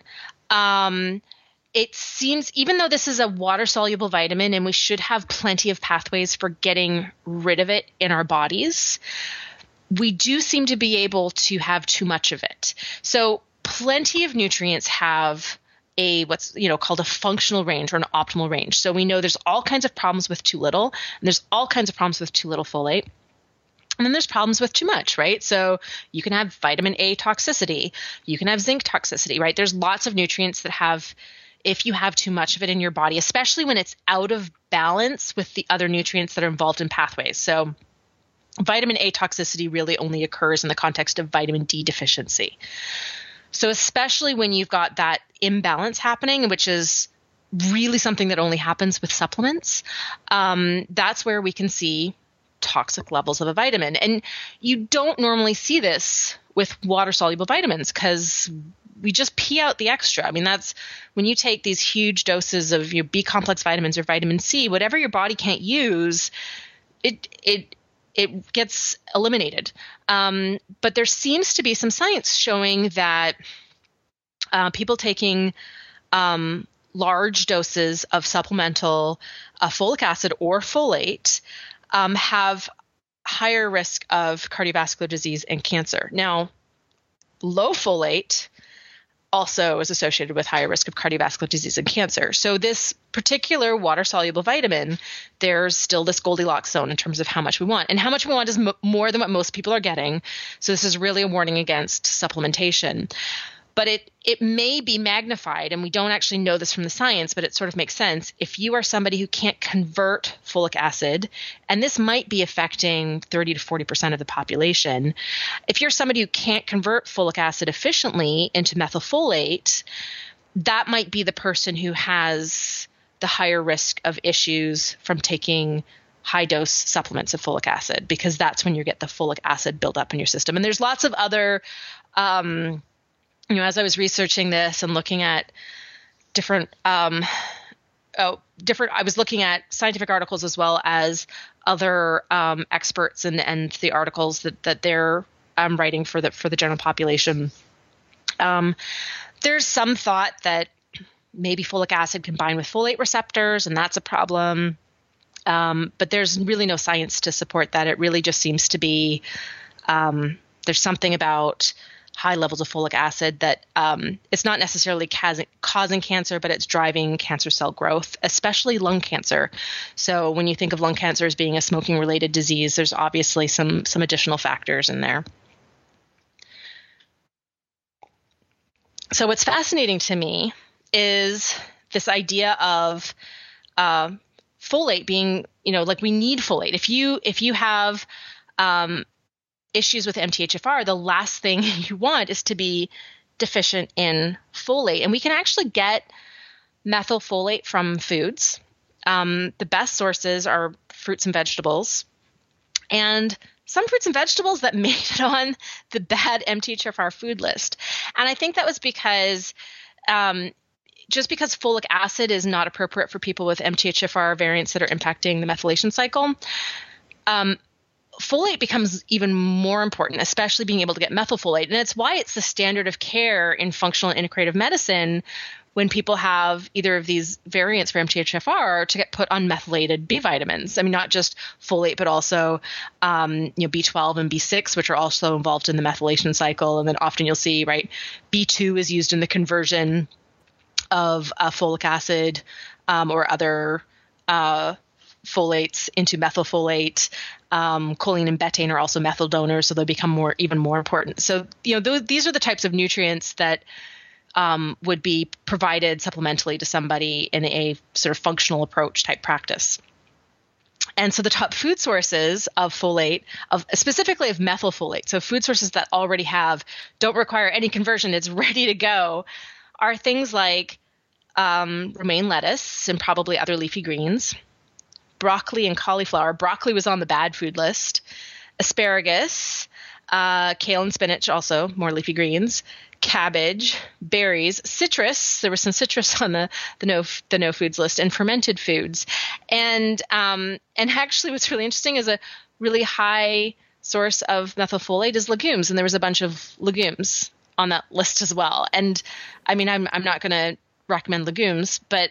It seems, even though this is a water-soluble vitamin and we should have plenty of pathways for getting rid of it in our bodies, we do seem to be able to have too much of it. So plenty of nutrients have what's called a functional range or an optimal range. So we know there's all kinds of problems with too little, and there's all kinds of problems with too little folate. And then there's problems with too much, right? So you can have vitamin A toxicity. You can have zinc toxicity, right? There's lots of nutrients that have, if you have too much of it in your body, especially when it's out of balance with the other nutrients that are involved in pathways. So vitamin A toxicity really only occurs in the context of vitamin D deficiency. So especially when you've got that imbalance happening, which is really something that only happens with supplements, that's where we can see toxic levels of a vitamin. And you don't normally see this with water-soluble vitamins because we just pee out the extra. I mean, that's when you take these huge doses of your B complex vitamins or vitamin C, whatever your body can't use, it gets eliminated. But there seems to be some science showing that people taking large doses of supplemental folic acid or folate have higher risk of cardiovascular disease and cancer. Now, low folate also is associated with higher risk of cardiovascular disease and cancer. So this particular water-soluble vitamin, there's still this Goldilocks zone in terms of how much we want. And how much we want is more than what most people are getting. So this is really a warning against supplementation. But it may be magnified, and we don't actually know this from the science, but it sort of makes sense. If you are somebody who can't convert folic acid, and this might be affecting 30 to 40% of the population, if you're somebody who can't convert folic acid efficiently into methylfolate, that might be the person who has the higher risk of issues from taking high dose supplements of folic acid, because that's when you get the folic acid buildup in your system. And there's lots of other, as I was researching this and looking at different, I was looking at scientific articles as well as other experts and the articles that they're writing for the general population. There's some thought that maybe folic acid combined with folate receptors, and that's a problem. But there's really no science to support that. It really just seems to be there's something about high levels of folic acid that it's not necessarily causing cancer, but it's driving cancer cell growth, especially lung cancer. So when you think of lung cancer as being a smoking-related disease, there's obviously some additional factors in there. So what's fascinating to me is this idea of folate being, like we need folate. If you have issues with MTHFR, the last thing you want is to be deficient in folate. And we can actually get methylfolate from foods. The best sources are fruits and vegetables. And some fruits and vegetables that made it on the bad MTHFR food list. And I think that was because just because folic acid is not appropriate for people with MTHFR variants that are impacting the methylation cycle, folate becomes even more important, especially being able to get methylfolate. And it's why it's the standard of care in functional and integrative medicine when people have either of these variants for MTHFR to get put on methylated B vitamins. I mean, not just folate, but also B12 and B6, which are also involved in the methylation cycle. And then often you'll see, right, B2 is used in the conversion of folic acid or other folates into methylfolate. Choline and betaine are also methyl donors, so they become even more important. So, these are the types of nutrients that would be provided supplementally to somebody in a sort of functional approach type practice. And so the top food sources of folate, specifically of methylfolate, so food sources that already don't require any conversion, it's ready to go, are things like romaine lettuce and probably other leafy greens, broccoli and cauliflower. Broccoli was on the bad food list. Asparagus, kale and spinach, also more leafy greens, cabbage, berries, citrus. There was some citrus on the no foods list, and fermented foods. And actually what's really interesting is a really high source of methylfolate is legumes. And there was a bunch of legumes on that list as well. And I mean, I'm not going to recommend legumes, but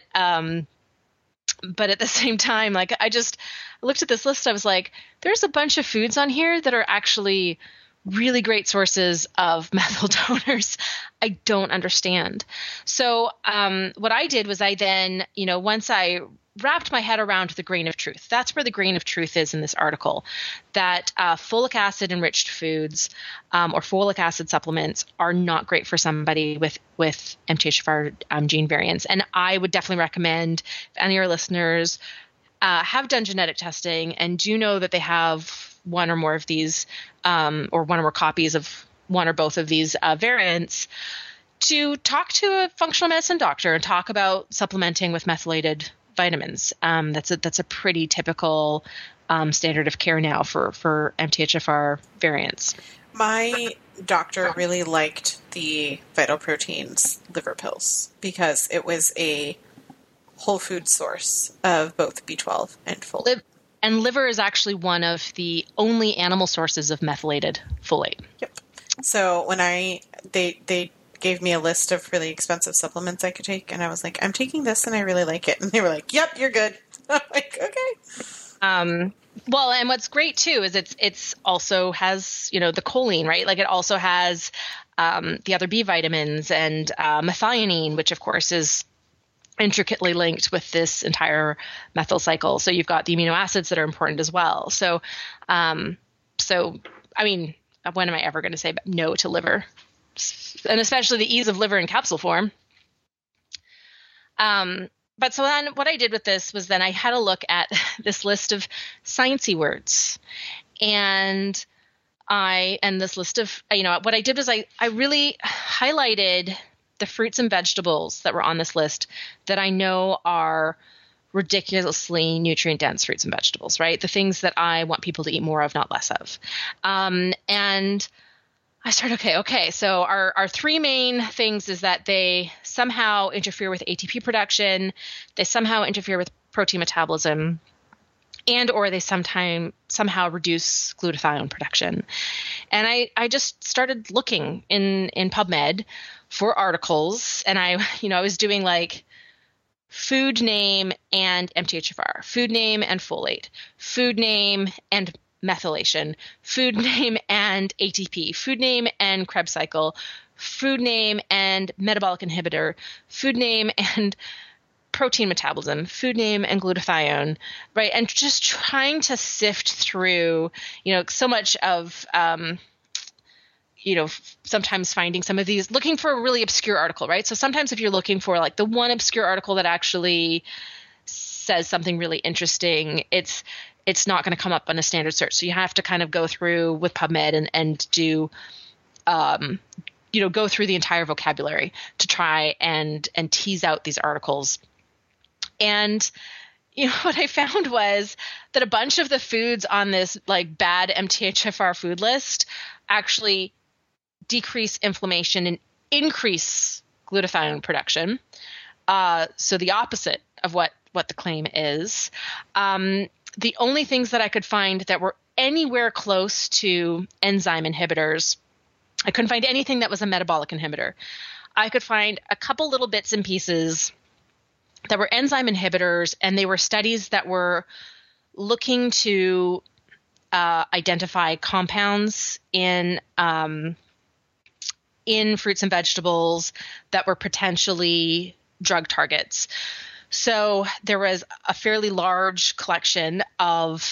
at the same time, like I looked at this list, I was like, there's a bunch of foods on here that are actually really great sources of methyl donors. I don't understand. So what I did was I then, once I wrapped my head around the grain of truth, that's where the grain of truth is in this article, that folic acid enriched foods or folic acid supplements are not great for somebody with MTHFR gene variants. And I would definitely recommend if any of your listeners have done genetic testing and do know that they have one or more of these or one or more copies of one or both of these variants, to talk to a functional medicine doctor and talk about supplementing with methylated vitamins. That's a pretty typical standard of care now for MTHFR variants.
My doctor really liked the Vital Proteins liver pills because it was a whole food source of both B12 and folate.
And liver is actually one of the only animal sources of methylated folate.
Yep. So when they gave me a list of really expensive supplements I could take, and I was like, I'm taking this and I really like it. And they were like, yep, you're good. I'm like, okay.
Well, and what's great too is it's also has, the choline, right? Like it also has the other B vitamins and methionine, which of course is intricately linked with this entire methyl cycle. So you've got the amino acids that are important as well. So I mean, when am I ever going to say no to liver? And especially the ease of liver in capsule form. But so then what I did with this was then I had a look at this list of sciencey words. And this list of, what I did was I really highlighted the fruits and vegetables that were on this list that I know are ridiculously nutrient dense fruits and vegetables, right? The things that I want people to eat more of, not less of. And I started, okay. So our three main things is that they somehow interfere with ATP production, they somehow interfere with protein metabolism, and or they somehow reduce glutathione production. And I just started looking in PubMed for articles, and I was doing like food name and MTHFR, food name and folate, food name and methylation, food name and ATP, food name and Krebs cycle, food name and metabolic inhibitor, food name and protein metabolism, food name and glutathione, right? And just trying to sift through, so much of, sometimes finding some of these, looking for a really obscure article, right? So sometimes if you're looking for like the one obscure article that actually says something really interesting, it's not going to come up on a standard search. So you have to kind of go through with PubMed and do, go through the entire vocabulary to try and tease out these articles. And what I found was that a bunch of the foods on this like bad MTHFR food list actually decrease inflammation and increase glutathione production. So the opposite of what the claim is. The only things that I could find that were anywhere close to enzyme inhibitors, I couldn't find anything that was a metabolic inhibitor. I could find a couple little bits and pieces that were enzyme inhibitors, and they were studies that were looking to identify compounds in fruits and vegetables that were potentially drug targets. So there was a fairly large collection of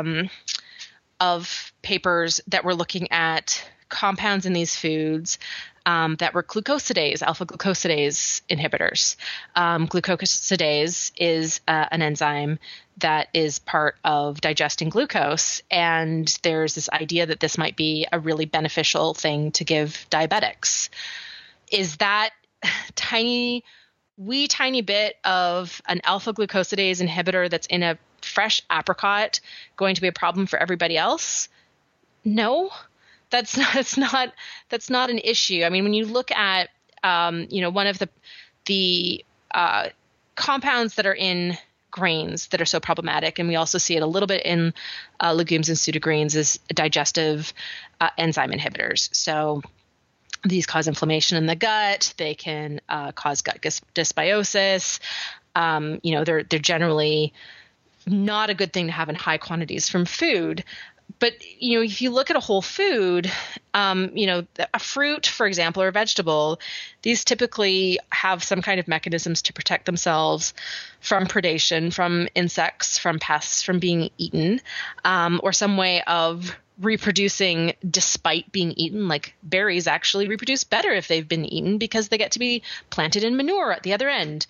papers that were looking at compounds in these foods that were glucosidase, alpha glucosidase inhibitors. Glucosidase is an enzyme that is part of digesting glucose, and there's this idea that this might be a really beneficial thing to give diabetics. Is that tiny bit of an alpha glucosidase inhibitor that's in a fresh apricot going to be a problem for everybody else? No. That's not an issue. I mean, when you look at one of the compounds that are in grains that are so problematic, and we also see it a little bit in legumes and pseudogreens, is digestive enzyme inhibitors. So these cause inflammation in the gut. They can cause gut dysbiosis. They're generally not a good thing to have in high quantities from food. But, if you look at a whole food, a fruit, for example, or a vegetable, these typically have some kind of mechanisms to protect themselves from predation, from insects, from pests, from being eaten, or some way of reproducing despite being eaten. Like berries actually reproduce better if they've been eaten because they get to be planted in manure at the other end.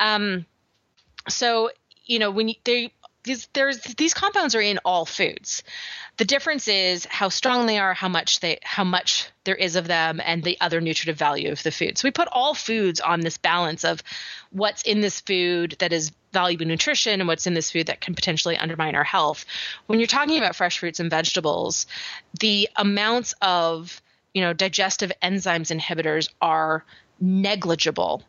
These compounds are in all foods. The difference is how strong they are, how much there is of them, and the other nutritive value of the food. So we put all foods on this balance of what's in this food that is valuable nutrition and what's in this food that can potentially undermine our health. When you're talking about fresh fruits and vegetables, the amounts of digestive enzymes inhibitors are negligible.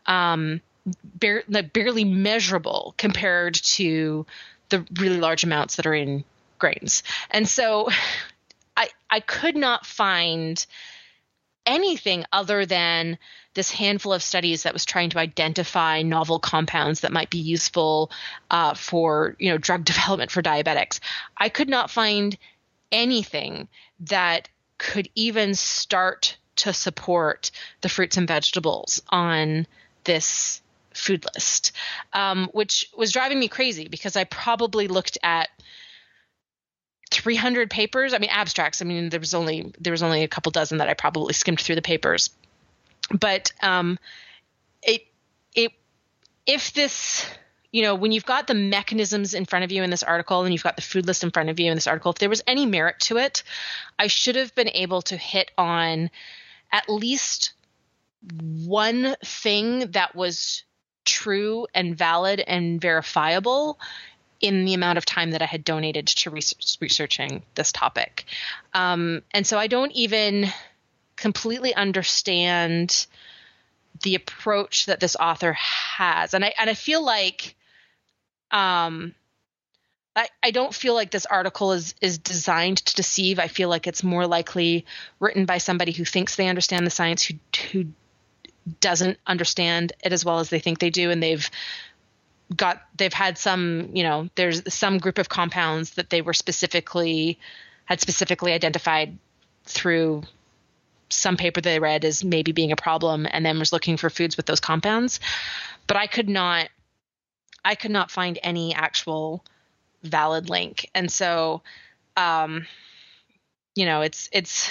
Barely measurable compared to the really large amounts that are in grains. And so I could not find anything other than this handful of studies that was trying to identify novel compounds that might be useful for drug development for diabetics. I could not find anything that could even start to support the fruits and vegetables on this food list, which was driving me crazy because I probably looked at 300 papers. I mean, abstracts. I mean, there was only a couple dozen that I probably skimmed through the papers. But if this, when you've got the mechanisms in front of you in this article and you've got the food list in front of you in this article, if there was any merit to it, I should have been able to hit on at least one thing that was true and valid and verifiable in the amount of time that I had donated to researching this topic. And so I don't even completely understand the approach that this author has. And I feel like, I don't feel like this article is designed to deceive. I feel like it's more likely written by somebody who thinks they understand the science, who doesn't understand it as well as they think they do. And they've had some, there's some group of compounds that they were specifically identified through some paper they read as maybe being a problem, and then was looking for foods with those compounds. But I could not find any actual valid link. And so, it's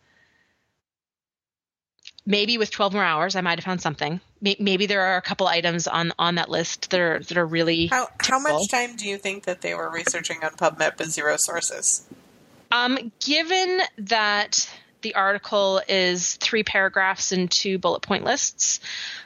maybe with 12 more hours, I might've found something. Maybe there are a couple items on that list that are really
How much time do you think that they were researching on PubMed with zero sources?
Given that the article is 3 paragraphs and 2 bullet point lists,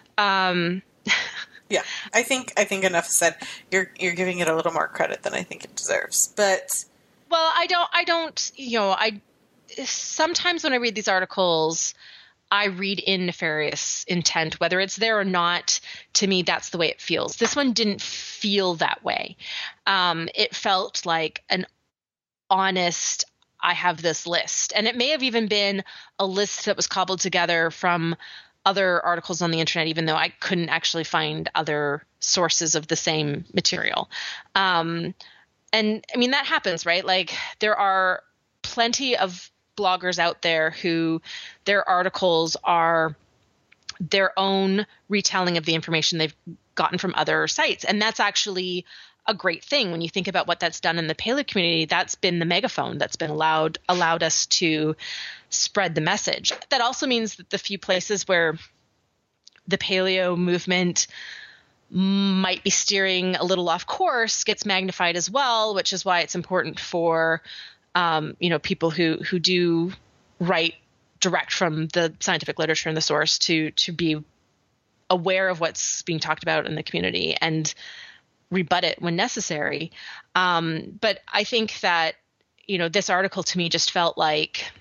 yeah, I think enough said. You're giving it a little more credit than I think it deserves. But
I don't. Sometimes when I read these articles, I read in nefarious intent, whether it's there or not. To me, that's the way it feels. This one didn't feel that way. It felt like an honest, I have this list, and it may have even been a list that was cobbled together from other articles on the internet, even though I couldn't actually find other sources of the same material. And I mean, that happens, right? Like, there are plenty of bloggers out there who their articles are their own retelling of the information they've gotten from other sites. And that's actually a great thing. When you think about what that's done in the paleo community, that's been the megaphone that's been allowed us to spread the message. That also means that the few places where the paleo movement might be steering a little off course gets magnified as well, which is why it's important for people who do write direct from the scientific literature and the source to be aware of what's being talked about in the community and rebut it when necessary. But I think that, this article to me just felt like,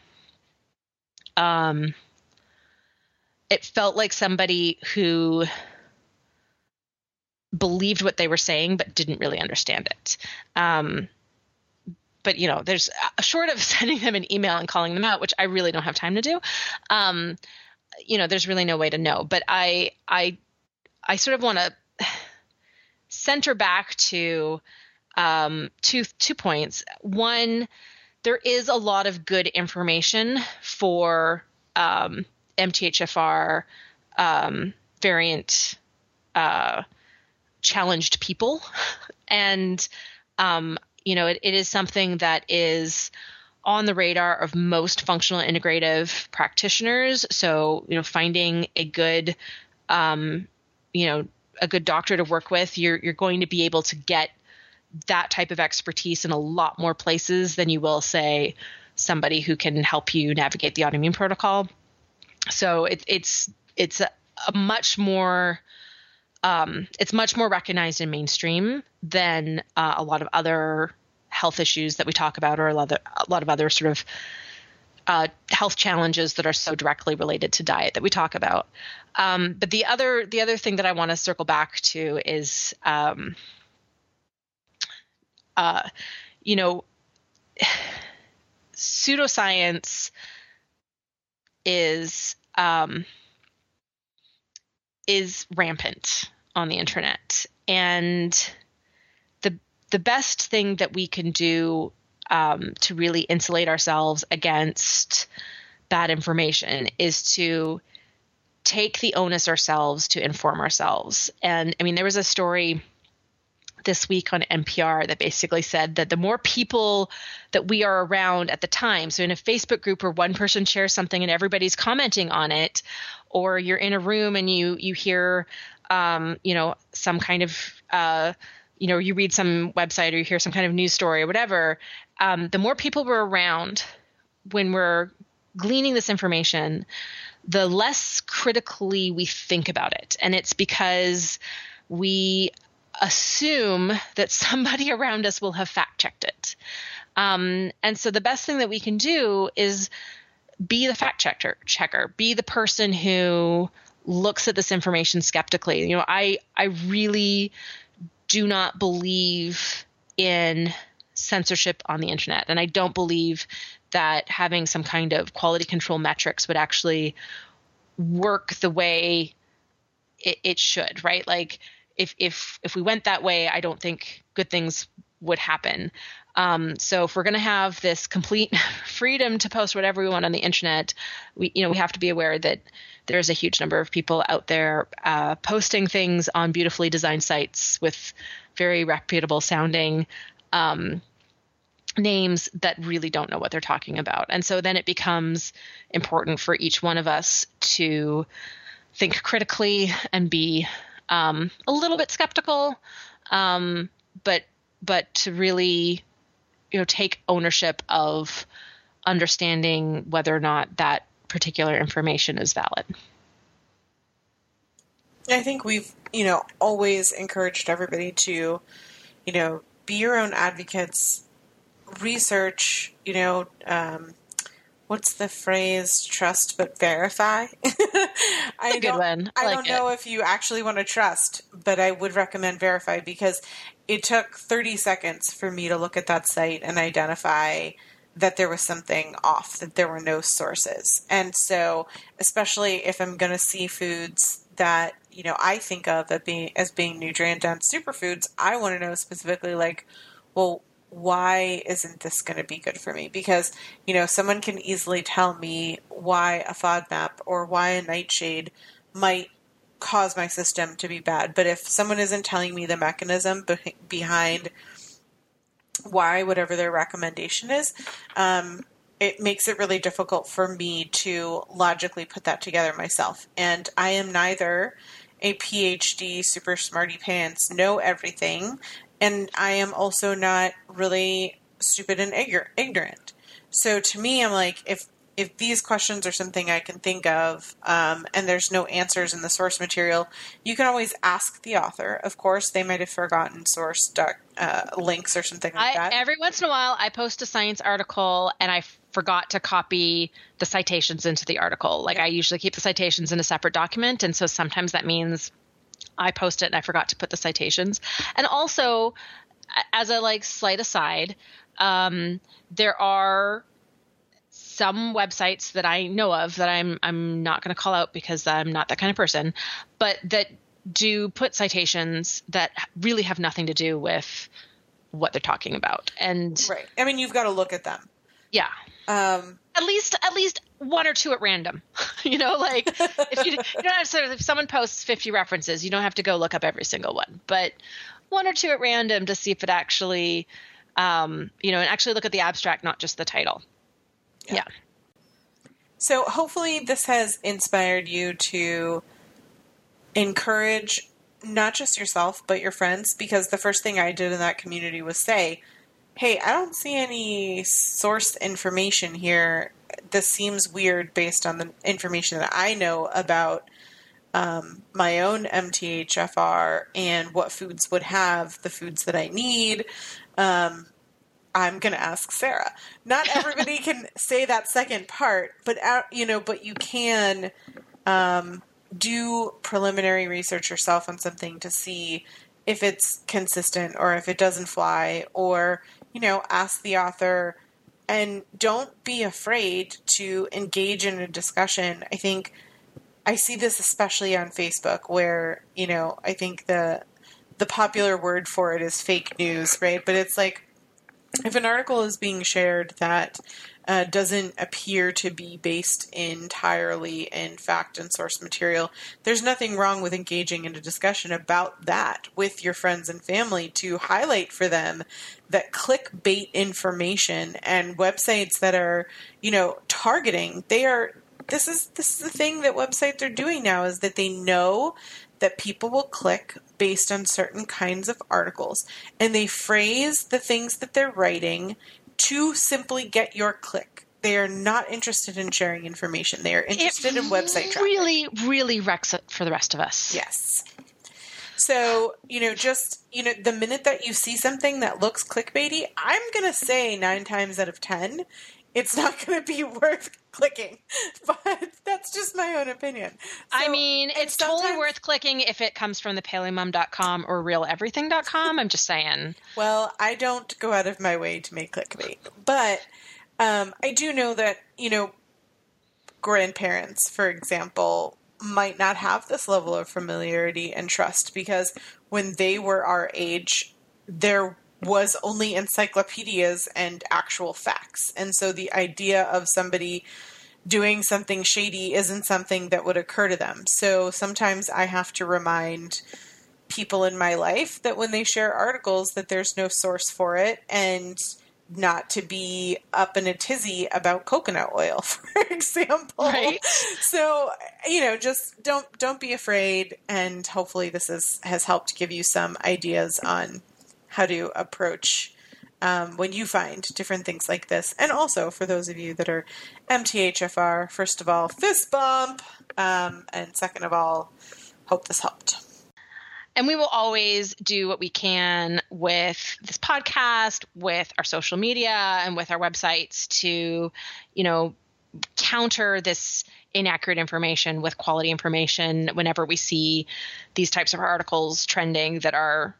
it felt like somebody who believed what they were saying, but didn't really understand it. But there's short of sending them an email and calling them out, which I really don't have time to do. There's really no way to know, but I sort of want to center back to two points. One, there is a lot of good information for MTHFR variant challenged people, and it is something that is on the radar of most functional integrative practitioners. So finding a good doctor to work with, you're going to be able to get that type of expertise in a lot more places than you will, say, somebody who can help you navigate the autoimmune protocol. So it's much more recognized in mainstream than a lot of other health issues that we talk about, or a lot of other sort of health challenges that are so directly related to diet that we talk about. But the other thing that I want to circle back to is, pseudoscience is rampant on the internet, and the best thing that we can do to really insulate ourselves against bad information is to take the onus ourselves to inform ourselves. And I mean, there was a story this week on NPR that basically said that the more people that we are around at the time, so in a Facebook group where one person shares something and everybody's commenting on it, or you're in a room and you hear, some kind of, you read some website or you hear some kind of news story or whatever, the more people we're around when we're gleaning this information, the less critically we think about it. And it's because we assume that somebody around us will have fact checked it. And so the best thing that we can do is be the fact checker, be the person who looks at this information skeptically. I really do not believe in censorship on the internet. And I don't believe that having some kind of quality control metrics would actually work the way it should, right? Like if we went that way, I don't think good things would happen. So if we're going to have this complete freedom to post whatever we want on the internet, we have to be aware that there's a huge number of people out there posting things on beautifully designed sites with very reputable sounding names that really don't know what they're talking about. And so then it becomes important for each one of us to think critically and be a little bit skeptical, but to really take ownership of understanding whether or not that particular information is valid.
I think we've, always encouraged everybody to, be your own advocates, research, what's the phrase? Trust but verify. I don't know if you actually want to trust, but I would recommend verify, because it took 30 seconds for me to look at that site and identify that there was something off, that there were no sources. And so, especially if I'm going to see foods that, I think of as being nutrient-dense superfoods, I want to know specifically, well, why isn't this going to be good for me? Because, someone can easily tell me why a FODMAP or why a nightshade might cause my system to be bad. But if someone isn't telling me the mechanism behind why whatever their recommendation is, it makes it really difficult for me to logically put that together myself. And I am neither a PhD super smarty pants, know everything, and I am also not really stupid and ignorant. So to me, I'm like, if these questions are something I can think of, and there's no answers in the source material, you can always ask the author. Of course, they might have forgotten source links or something like that.
Every once in a while, I post a science article and I forgot to copy the citations into the article. I usually keep the citations in a separate document, and so sometimes that means I post it and I forgot to put the citations. And also, as a slight aside, there are some websites that I know of that I'm not going to call out because I'm not that kind of person, but that do put citations that really have nothing to do with what they're talking about. And
right. I mean, you've got to look at them.
Yeah. At least one or two at random. If someone posts 50 references, you don't have to go look up every single one, but one or two at random to see if it actually, and actually look at the abstract, not just the title. Yeah.
So hopefully this has inspired you to encourage not just yourself, but your friends, because the first thing I did in that community was say, hey, I don't see any source information here. This seems weird based on the information that I know about my own MTHFR and what foods would have the foods that I need. I'm going to ask Sarah. Not everybody can say that second part, but you can do preliminary research yourself on something to see if it's consistent or if it doesn't fly, or ask the author. And don't be afraid to engage in a discussion. I think I see this especially on Facebook, where I think the popular word for it is fake news, right? But it's like, if an article is being shared that doesn't appear to be based entirely in fact and source material, there's nothing wrong with engaging in a discussion about that with your friends and family to highlight for them that clickbait information and websites that are, targeting. This is the thing that websites are doing now, is that they know that people will click based on certain kinds of articles, and they phrase the things that they're writing to simply get your click. They are not interested in sharing information. They are interested in website traffic.
Really, really wrecks it for the rest of us.
Yes. So, just, the minute that you see something that looks clickbaity, I'm going to say 9 times out of 10, it's not going to be worth clicking. But that's just my own opinion. So,
I mean, it's totally worth clicking if it comes from the paleomom.com or realeverything.com. I'm just saying.
Well, I don't go out of my way to make clickbait. But I do know that, grandparents, for example, might not have this level of familiarity and trust because when they were our age, there was only encyclopedias and actual facts. And so the idea of somebody doing something shady isn't something that would occur to them. So sometimes I have to remind people in my life that when they share articles that there's no source for it, and not to be up in a tizzy about coconut oil, for example.
Right.
So, just don't be afraid. And hopefully this has helped give you some ideas on how to approach when you find different things like this. And also for those of you that are MTHFR, first of all, fist bump. And second of all, hope this helped.
And we will always do what we can with this podcast, with our social media, and with our websites to, counter this inaccurate information with quality information whenever we see these types of articles trending that are,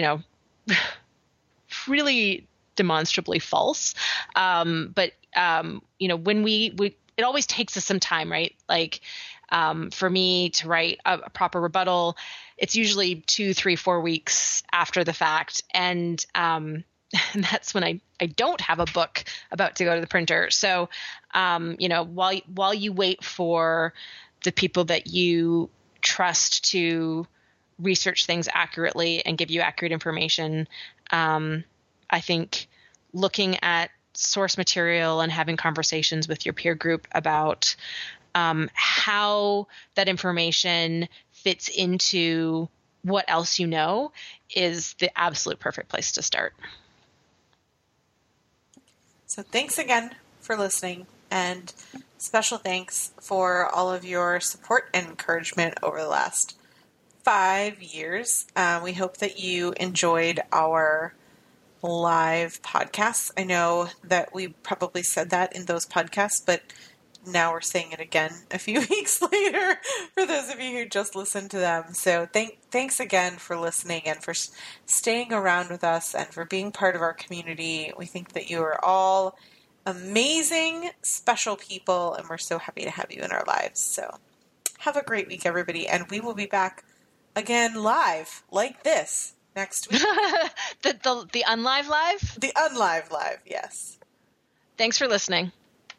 really demonstrably false. But when it always takes us some time, right? Like, for me to write a proper rebuttal, it's usually 2, 3, 4 weeks after the fact. And that's when I don't have a book about to go to the printer. So, while you wait for the people that you trust to research things accurately and give you accurate information, I think looking at source material and having conversations with your peer group about how that information fits into what else you know is the absolute perfect place to start.
So thanks again for listening, and special thanks for all of your support and encouragement over the last 5 years. We hope that you enjoyed our live podcasts. I know that we probably said that in those podcasts, but now we're saying it again a few weeks later for those of you who just listened to them. So thanks again for listening and for staying around with us and for being part of our community. We think that you are all amazing, special people, and we're so happy to have you in our lives. So have a great week, everybody, and we will be back again live like this next week.
The unlive live?
The unlive live, yes.
Thanks for listening.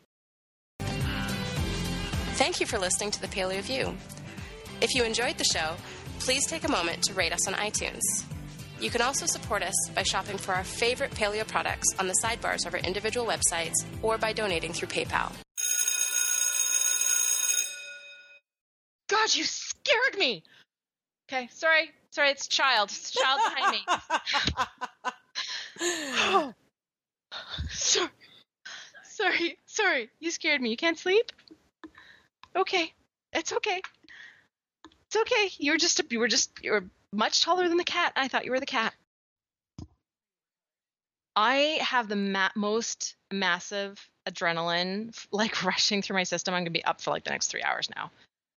Thank you for listening to the Paleo View. If you enjoyed the show, please take a moment to rate us on iTunes. You can also support us by shopping for our favorite paleo products on the sidebars of our individual websites or by donating through PayPal.
God, you scared me! Okay, sorry, it's a child. It's a child behind me. Sorry, you scared me. You can't sleep? Okay, it's okay. It's okay. You were much taller than the cat. I thought you were the cat. I have the most massive adrenaline rushing through my system. I'm gonna be up for the next 3 hours now.